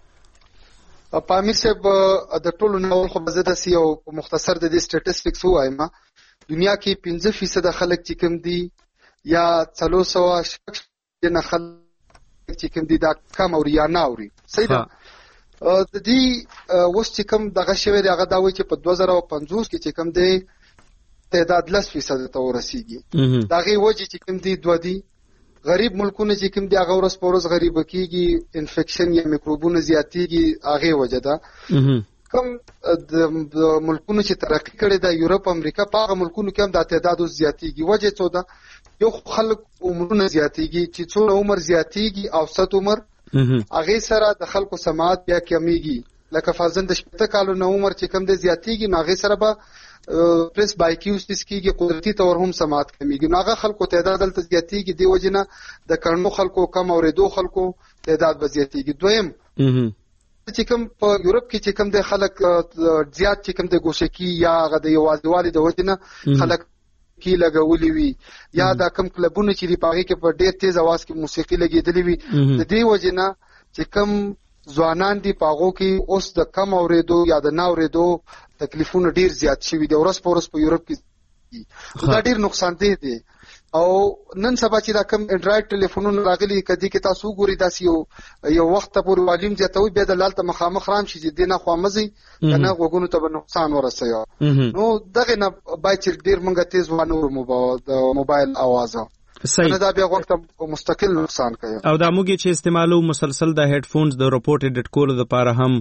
په امیر صاحب د ټولو ناول خو به زه داسې یو مختصر د دې سټیټسټکس ووایم. دنیا کې پنځه فیصده خلک چې کوم دي یا څلور سوه شپږ نه خلک چې کوم دي دا کم اوري یا نه اوري. صحیح ده. د دې اوس چې کوم دغه شوی دی هغه دا وایي چې په دوه زره پنځوس کې چې کوم دی تعداد لس فیصده ته ورسېږي. د هغې وجې چې کوم دي دوه دي. غریب ملکونه چې کوم دي هغه ورځ په ورځ غریبه کېږي، انفیکشن یا میکروبونه زیاتېږي، هغې وجه ده. کوم د ملکونو چې ترقي کړې ده یورپ امریکا په هغه ملکونو کې هم دا تعداد اوس زیاتېږي. وجه څه ده؟ یو خلک عمرونه زیاتېږي چې څومره عمر زیاتېږي اوسط عمر هغې سره د خلکو سماعت بیا کمیږي. لکه فرضاً د شپېته کالو نه عمر چې کوم دی زیاتېږي نو هغې سره به پرس بایکیوسیس کېږي، قدرتي طور هم سماعت کمیږي. نو هغه خلکو تعداد دلته زیاتېږي. دې وجې نه د کڼو خلکو کم اورېدو خلکو تعداد به زیاتېږي. دویم چې کوم په یورپ کې چې کوم د خلک زیات چې کوم د ګوشکی یا هغه د یوازیوالي د وجې نه خلک کې لګولي وي یا دا کم کلبونه چې دي په هغې کې په ډېر تیز اواز کې موسیقي لګېدلې وي. د دې وجې نه چې کم ځوانان دي په هغو کې اوس د کم اورېدو یا د نه اورېدو تکلیفونه ډېر زیات شوي دي. ورځ په ورځ په یورپ کې دا ډېر نقصان دی دی. او نن سبا چې دا کم انډرایډ ټلیفونونه راغلي کدي کې تاسو وګورئ داسې یو یو وخت پورې والیم زیاتوي بیا د لالته مخامخ رام شي چې دې نه خوا مه ځئ که نه غوږونو ته به نقصان ورسوي. نو دغې نه باید چې ډېر موږ تیز وانه ورمو د موبایل اوازه صحیح دا بیا وخت مستقل نقصان کوي. او دا موږ چې استعمالو مسلسل د هډ فونز د رپورټ اډیټ کولو لپاره هم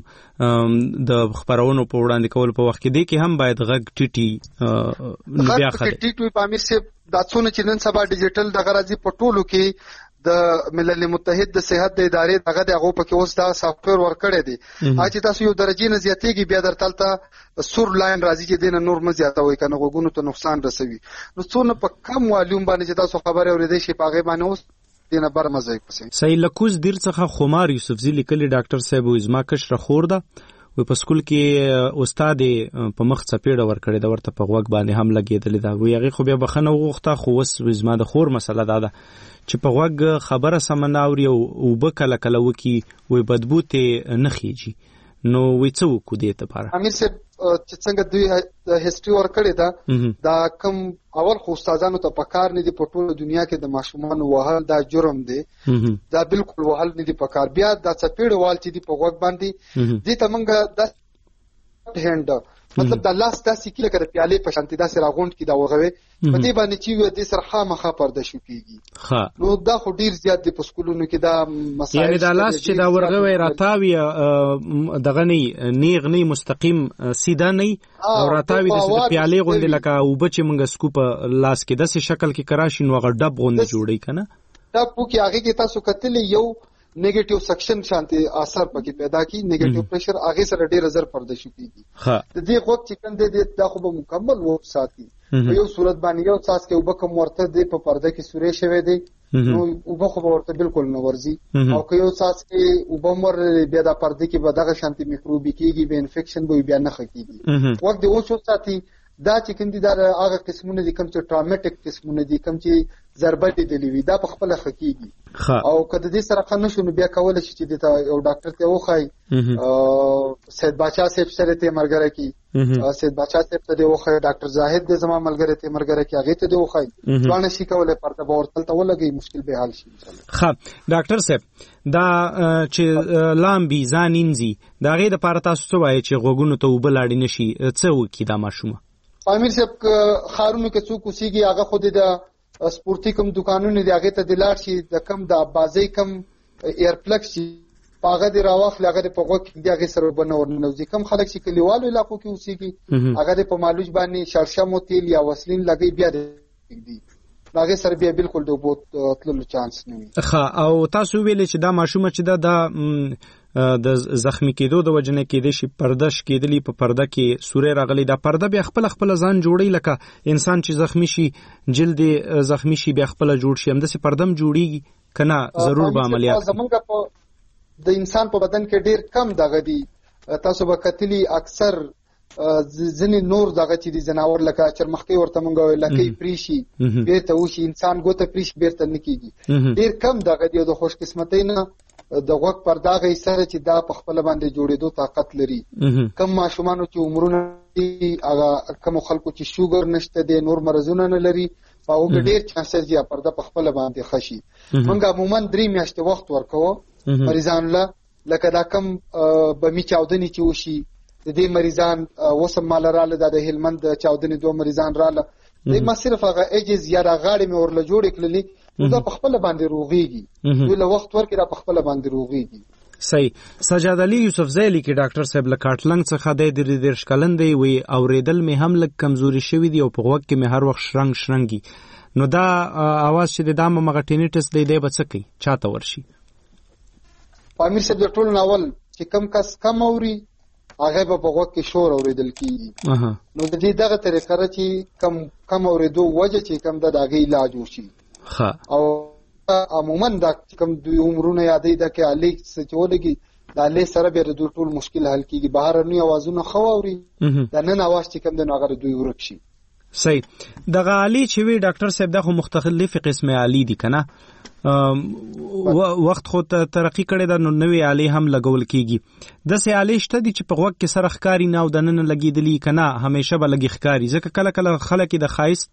د خبرونو په وړاندې کولو په وخت کې دی کې هم باید غږ ټیټي نو بیا خلک ټیټ وي. په امیر صاحب دا څونه چې نن سبا ډیجیټل دغه راځي په ټولو کې د ملل متحد د صحت د ادارې دغه د هغو پکې اوس دا سافټویر ورکړی دی. هغه چې تاسو یو درجې نه زیاتېږي بیا درته هلته سور لاین راځي چې دې نه نور مه زیاتوئ که نه غوږونو ته نقصان رسوي. نو څونه په کم والیوم باندې چې تاسو خبرې اورېدی شي په هغې باندې اوس دې نه بر مه ځئ پسې. صحیح. له کوز دیر څخه خمار یوسفزي لیکلي ډاکټر صاحب وایي زما کشره خور ده وی په سکول کې استاد په مخ څپېړه ورکړې ده ورته په غوږ باندې هم لګېدلې ده. وی هغې خو بیا بخښنه وغوښته خو اوس زما د خور مسله دا ده چې په غوږ خبره سمه نه اوري او اوبه کله کله وکړي وی بدبو ترې نه خېږي. نو وی څه وکړو دې دپاره؟ امیر صاحب چې څنګه دوی هسټري ورکړې ده دا کم اول خو استادانو ته پکار نه دي په ټوله دنیا کې د ماشومانو وهل دا جرم دی. دا بالکل وهل نه دي پکار. بیا دا څپېړه وال چې دي په غوږ باندې دې ته موږ دا هینډ مطلب د لاس داسې کې لکه د پیالې په شانتې داسې راغونډ کړي دا وغوې په دې باندې چې وي دې سره خامخا پرده شو کېږي. نو دا خو ډېر زیات دی په سکولونو کې دا مسایل. یعنې دا لاس چې دا ورغوی راتاوي دغه نه نیغ نه مستقیم سیده نه او راتاوي داسې د پیالې غوندې لکه اوبه چې موږ سکو په لاس کې داسې شکل کې که راشي نو هغه ډب غوندې جوړوي که نه ډب وکړي. هغې کې تاسو کتلې یو نیگیټیو سکشن شانتي اثر پکې پیدا کی نیگیټیو پریشر هغه سره ډیر زر پرده شو کیږي. د دې وخت چې کنده دې دا خو به مکمل وو ساتي په یو صورت باندې یو ساس کې وبکم ورته دې په پرده کې سورې شوی دی نو وبخ ورته بالکل نه ورزي او که یو ساس کې وبمر بیا د پرده کې به دغه شانتي میکروبي کیږي به انفیکشن به بیا نه خکېږي. وخت دې اوس ساتي دا چې کوم دي دا هغه قسمونه دي کوم چې ټراومټیک قسمونه دي کوم چې ضربه لیدلې وي دا په خپله ښه کېږي. او که د دې سره ښه نه شو نو بیا کولی شي چې دې ته یو ډاکټر ته وښایي. سید باچا صاحب سره ته ملګری کړي. سید باچا صاحب ته دې وښایي. ډاکټر زاهد دې زما ملګری ته ملګری کړي هغې ته دې وښایي. ځوانه شي کولی پرده به ورته هلته ولګوي مشکل به حل شي. ښه ډاکټر صاحب دا چې لامبي ځان اینځي د هغې دپاره تاسو څه وایئ چې غوږونو ته اوبه لاړې نه شي څه وکړي دا ماشومه؟ امیر صاحب ښارونو کې څوک اوسېږي هغه خو د سپورتي کوم دوکانونه دي هغې ته دې لاړ شي د کم د بازۍ کم ایرپلکس چې په هغه دې راواخلي هغه دې په غوږ کې دي هغې سره اوبه نه ورننوځي. کم خلک چې کلیوالو علاقو کې اوسېږي هغه دې په مالوچ باندې شړشم و تیل یا وسلین لګوي بیا دې پرېږدي. هغه سره بیا بالکل د اوبو تللو چانس نه وي. ښه، او تاسو ویلې چې دا ماشومه چې دا د د زخمی کېدو د وجنه کېدې شي پردش کېدلی په پرده کې سورې راغلي، دا پرده بیا خپل خپل ځان جوړي، لکه انسان چې زخمی شي جلد زخمی شي بیا خپل جوړ شي، همداسې پردم جوړيږي کنه؟ ضرور به عملیات. زمونږ په د انسان په بدن کې ډیر کم دغه دي، تاسو به کتلی اکثر ځینې نور دغه چې دي زناور لکه چرمختي ورته مونږ وایو لکه پریشي بیرته وشي، انسان ګوته پریش بیرته نه کیږي، ډیر کم دغه دي. د خوش قسمتۍ نه د غوږ پرده غي سره چې دا په خپل باندې جوړېدو طاقت لري. کم ماشومان چې عمرونه هغه کم خلکو چې شوګر نشته دي، نور مرزونه نه لري، په هغه ډیر چانسز دي پرده په خپل باندې خشي. مونږ عموما درې میاشتې وخت ورکوو مریضان له، لکه دا کم بمی چاودنی چې وشي د دې مریضان وسم مال رااله، د هلمند چاودنی دوه مریضان رااله، د ما صرف هغه اجز یا غاړې مې ورله جوړ کړلې، دا په خپل باندې روغيږي، دوی له وخت ورکې را په خپل باندې روغيږي. صحیح. سجاد علي یوسفزئی لیکي ډاکټر صاحب له کاټلنګ څخه د دې دیرش کلن دی، وی اوریدل مې هم لږ کمزوري شوی دی او په غوږ کې مې هر وخت شرنګ شرنګي، نو دا आवाज چې د دامه مغټینټس دی دی بچکی چاته ورشي؟ پامیر صاحب د ټول ناول چې کم کس کم اوري هغه په غوږ کې شور اوریدل کیږي، نو د دې دغه طریقه را چې کم کم اوریدو وجه چې کم د دغه علاج وشي. ها، او عموما دا کم دوی عمرونه یادې د کې علي څه چولګي د علي سره به د ټول مشکل حل کیږي، بهر نه اوازونه خو اوري د نن اواز چې کم د ناغره دوی ورک شي. صحیح. دغه علي چې وی ډاکټر صاحب دغه مختلف قسمه علي دي کنه، وخت خو ترقی کړي دا نو نوې علي هم لګول کیږي. د سه علي شته دي چې په وخت کې سره ښکاری نه او د نن لګیدلی کنه، همیشه به لګي ښکاری، ځکه کله کله خلک د خایست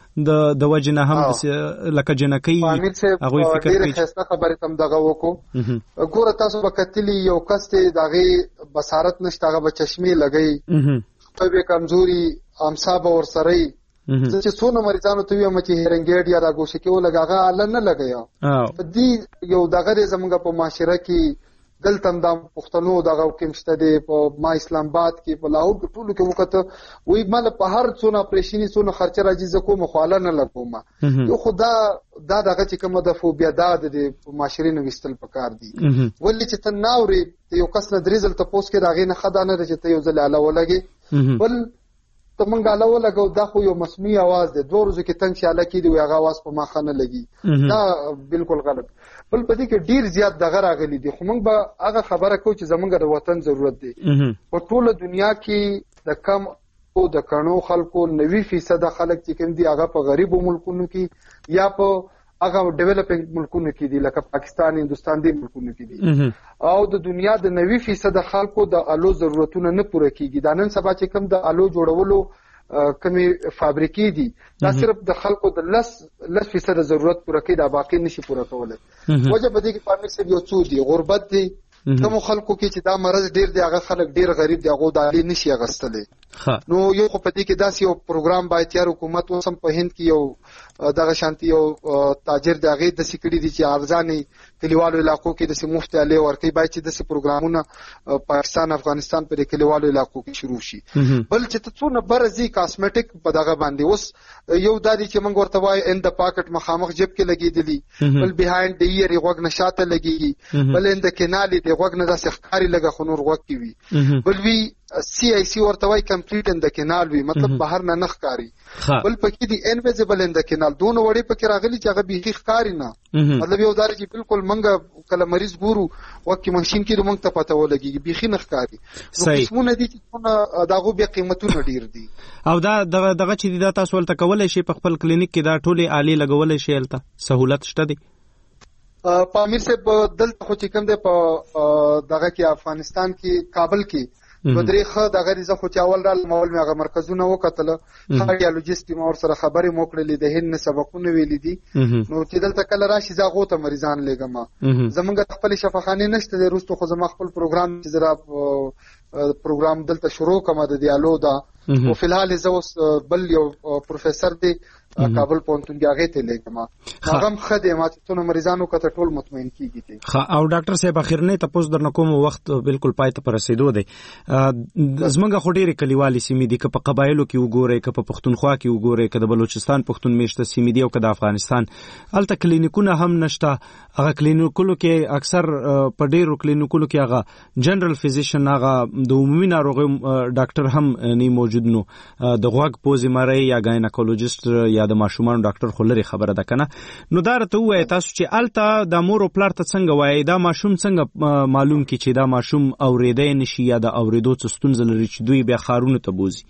د د وجنه هم لکه جنکی هغه فکر کوي. ډیره خسته خبره تم دغه وکړو، ګوره تاسو وکتلی یو کس ته دغه بصارت نشته، هغه به چشمه لګي، په به کمزوري امصاب ور سره چې څونه مریضانو ته ویل چې هرنګېډ یا راګوشه کې ولګاغه الله نه لګیا. په دې یو دغه زمونږ په معاشره کې دلته هم د پښتنو دغه کمشته دی، په ما اسلام آباد کې په لاهور کې ټولو کې وکړه وی مال په هر څونه اپریشنی څونه خرچه راځي زکو مخاله نه لګوم، یو خدا دا دغه چې کومه د فوبیا د معاشرې نو وستل پکار دي، ولې چې ته ناوري یو کس نه درېزل ته پوس کې راغې نه خدا نه چې ته یو ځل اله ولګي، بل ته مونږ اله ولګو دا خو یو مسموعي आवाज دی، دوه ورځې کې تنګ شاله کې دی هغه आवाज په ما خانه لګي، دا بالکل غلط. بل پدې کې ډیر زیات دغه راغلي دي، خو مونږ به هغه خبره کوو چې زمونږ د وطن ضرورت دی. په ټوله دنیا کې د کم او د کڼو خلکو نوي فیصد خلک چې کوم دي هغه په غریبو ملکونو کې یا په هغه ډیولپینګ ملکونو کې دي، لکه پاکستان، هندوستان دي ملکونو کې دي، او د دنیا د نوي فیصد خلکو د الو ضرورتونه نه پوره کیږي. دا نن سبا چې کوم د الو جوړولو کمی فابریکې دي، دا صرف د خلکو د لس لس فیصد ضرورت پوره کوي، دا باقي نشي پوره کولای. وجه په دې کې پامیر صاحب یو څو دي، غربت دي، کوم خلکو کې چې دا مرض ډیر دی هغه خلک ډیر غریب دي، هغه د علی نشي اغستلې. نو یو خو په دې کې داسې یو پروګرام باید تیار حکومت وسم په هند کې یو دغه شانتي یو تاجر د هغې داسې کړي دي چې ارزانې کلیوالو علاقو کې داسې مفت الې ورکوي، باید چې داسې پروګرامونه پاکستان افغانستان په کلیوالو علاقو کې شروع شي. بل چې ته څونه برزي کاسمیټک په دغه باندې اوس یو دادی چې موږ ورته وایو ان د پاکټ مخامخ جیب کې لګېدلی، بل بیهایند د ایرې غوږ نه شاته لګېږي، بل ان د کینالې د غوږ نه داسې ښکاري لږه خو نور غوږ کې وي، بل وی سی آی سی ورته وای کمپلیټ ان د کینال وی، مطلب بهر نه نخ کاری، بل پکې دی انویزیبل ان د کینال دونه وړي پکې راغلي چې هغه بیخي ښکاری نه، مطلب یو دار چې بالکل منګه کله مریض ګورو وکه ماشين کې موږ ته پته ولګي بیخي نه ښکاری. نو قسمونه دي چې داغه بیا قیمتونه ډیر دي، او دا دغه دغه چې دا تاسو ولته کولای شي په خپل کلینیک کې دا ټوله آلی لګولای شي، الته سہولت شته دي. پامیر صاحب دلته خو چې کوم دی په دغه کې افغانستان کې کابل کې نو درې ښه دغه ریزه خو چې اول را مول مې هغه مرکزونه وکتله، کارډیالوجیست مې ورسره خبرې مو کړلې، د هند نه سبقونه ویلي دي، نو چې دلته کله راشي زه هغو ته مریضان لېږم. زمونږ خپلې شفاخانې نشته دی، وروسته خو زما خپل پروګرام چې زه پروګرام دلته شروع کوم د دیالو دا، او فی الحال زه اوس بل یو پروفیسر دی کابل پونتون کې هغه ته لګم هغه خدای ما ته مریضانو کته ټول مطمئن کیږي. ها او ډاکټر صاحب اخیرنه تاسو درنه کوم وخت بالکل پای ته رسیدو دی. زمونږ خو ډېرې کلیوالي سیمې دي که په قبایلو کې وګورئ که په پښتونخوا کې وګورئ که د بلوچستان پښتون میشته سیمې دي او که د افغانستان هلته کلینیکونه هم نشته. هغه کلینیکونو کې اکثر په ډېرو کلینیکونو کې هغه جنرال فزیشن هغه د عمومي ناروغیو ډاکټر هم نه موجود نو د غوږ پوزې مری یا ګاینکولوژیست یا د ماشومان ډاکټر خو لري خبره ده کنه. نو دا راته وایي تاسو چې الته د مور او پلار ته څنګه وایي دا ماشوم څنګه معلوم کی چې دا ماشوم اوریدای نشي یا د اوریدو څه ستونزه لري چې دوی بیا خارونه ته بوزي؟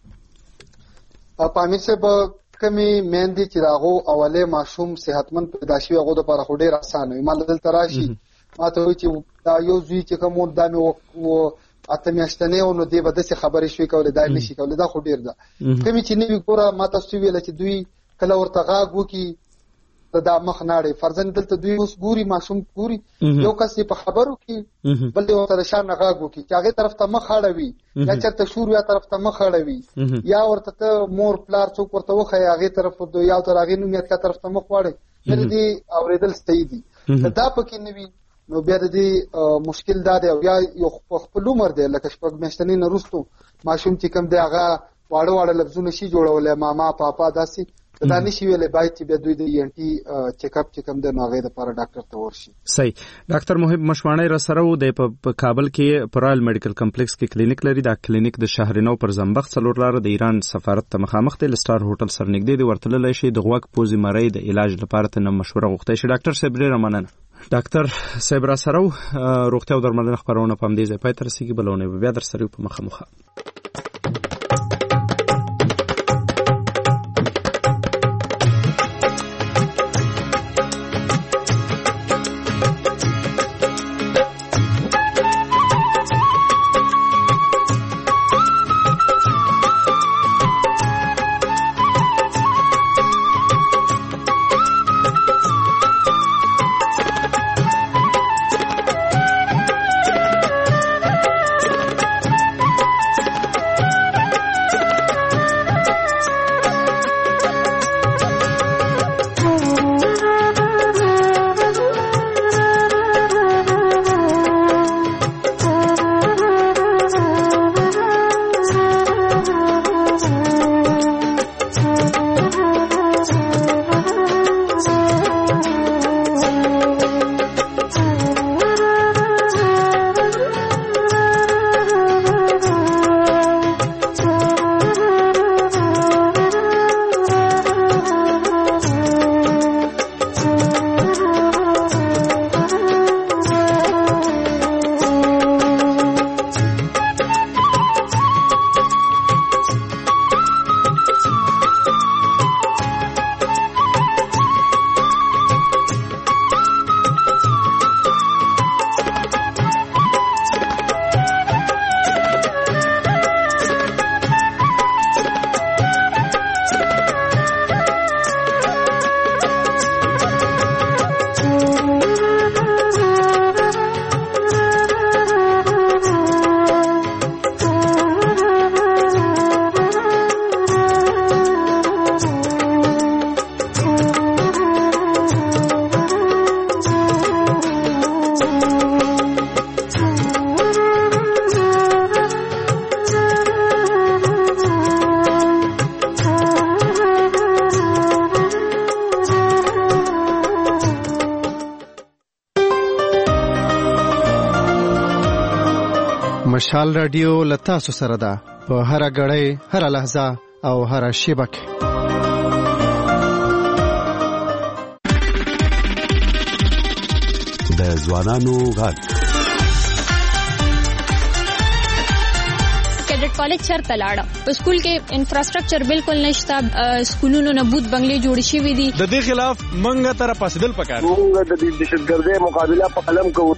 په امیر صاحب کمی مېندې چې داغو اوله ماشوم صحتمند پیدا شي هغه د لپاره خو ډیر اسانه وي. مال دلته راشي ما ته وایي چې دا یو زوی چې کوم د مې اته میاشتنې او نو دی به د خبرې شوي کولای دا نشي کولای دا خو ډیر ده. کمی چې نوی ګوره ما تاسو ویل چې دوی کله ورته غاګ وکي دا مخ ناړي فرزند دلته دوی اوس ګوري ماشوم ګوري یو کس په خبرو کې بل یو تر شان غاګ وکي چې هغه طرف ته مخ اړوي یا چرته شور یا طرف ته مخ اړوي یا ورته ته مور پلار څوک ورته وخی هغه طرف ته یا تر هغه نو نیت کا طرف ته مخ واړي تر دې اوریدل صحیح دي. دا پکې نوی نو بیا د دې مشکل دا دی یا یو خپل عمر دی لکه شپږ میاشتنې نه وروسته ماشوم چې کوم دی هغه واړه واړه لفظونه شي جوړولای ماما پاپا داسې دا نشي ویلې باید چې بیا دوی د ای ان ټي چیک اپ چې کوم دی نو هغه لپاره ډاکټر ته ورشي. صحیح. ډاکټر محب مشوانی را سره و د په کابل کې پرال میډیکل کمپلیکس کې کلینیک لري. دا کلینیک د شهرینو پر زنبخ څلور لار د ایران سفارت ته مخامخ دی. لسټار هوټل سره نږدې دی. ورتللی شي د غوږ پوزې مری د علاج لپاره ته مشوره غوښتای شي. ډاکټر صاحب ډېره مننه. ډاکټر صاحب را سره روغتیا او درملنه خبرونه په همدې ځای پای ته رسیږي. بلونه بیا در سره په مخه مخه. مشال رادیو لتا سو سره ده په هر غړې هر لحظه او هر شیبه کې. د ځوانانو غږ کیډټ کالج چرته لاړه په سکول کې انفراستراکچر بالکل نشته. سکولونو نه بوت بنگلې جوړ شوې دي. د دې خلاف منګه تر پاسدل پکار موږ د دهشتګردۍ مقابله په قلم کوو.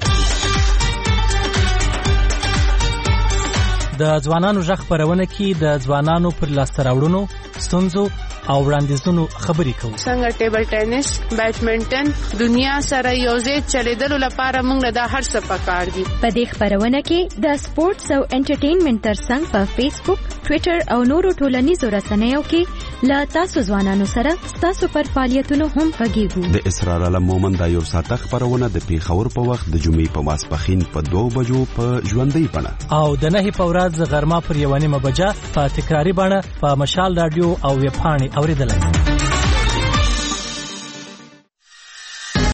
د ځوانانو ژغ خبرونه کې د ځوانانو پر لاسته راوړنو ستونزو او وړاندیزونو خبرې کوو. څنګه ټیبل ټینس بیډمنټن دنیا سره یوځای چلیدلو لپاره موږ د هر څه پکار دي. په دې خبرونه کې د سپورتس او انټرټینمنټ ترڅنګ په فیسبوک، ټوئیټر او نورو ټولنیزو رسنیو کې لا تاسو ځوانانو سره تاسو پر فعالیتونو هم غږیږو. د اسرار علم مومن دا یو ساعت خبرونه د پیښور په وخت د جمعې په ماسپخین په دوه بجو په ژوندۍ بڼه او د نهي په ورځ غرمه پر یو نیمه بجه په تکراری بڼه په مشال رادیو او ویب پاڼې اوریدلای.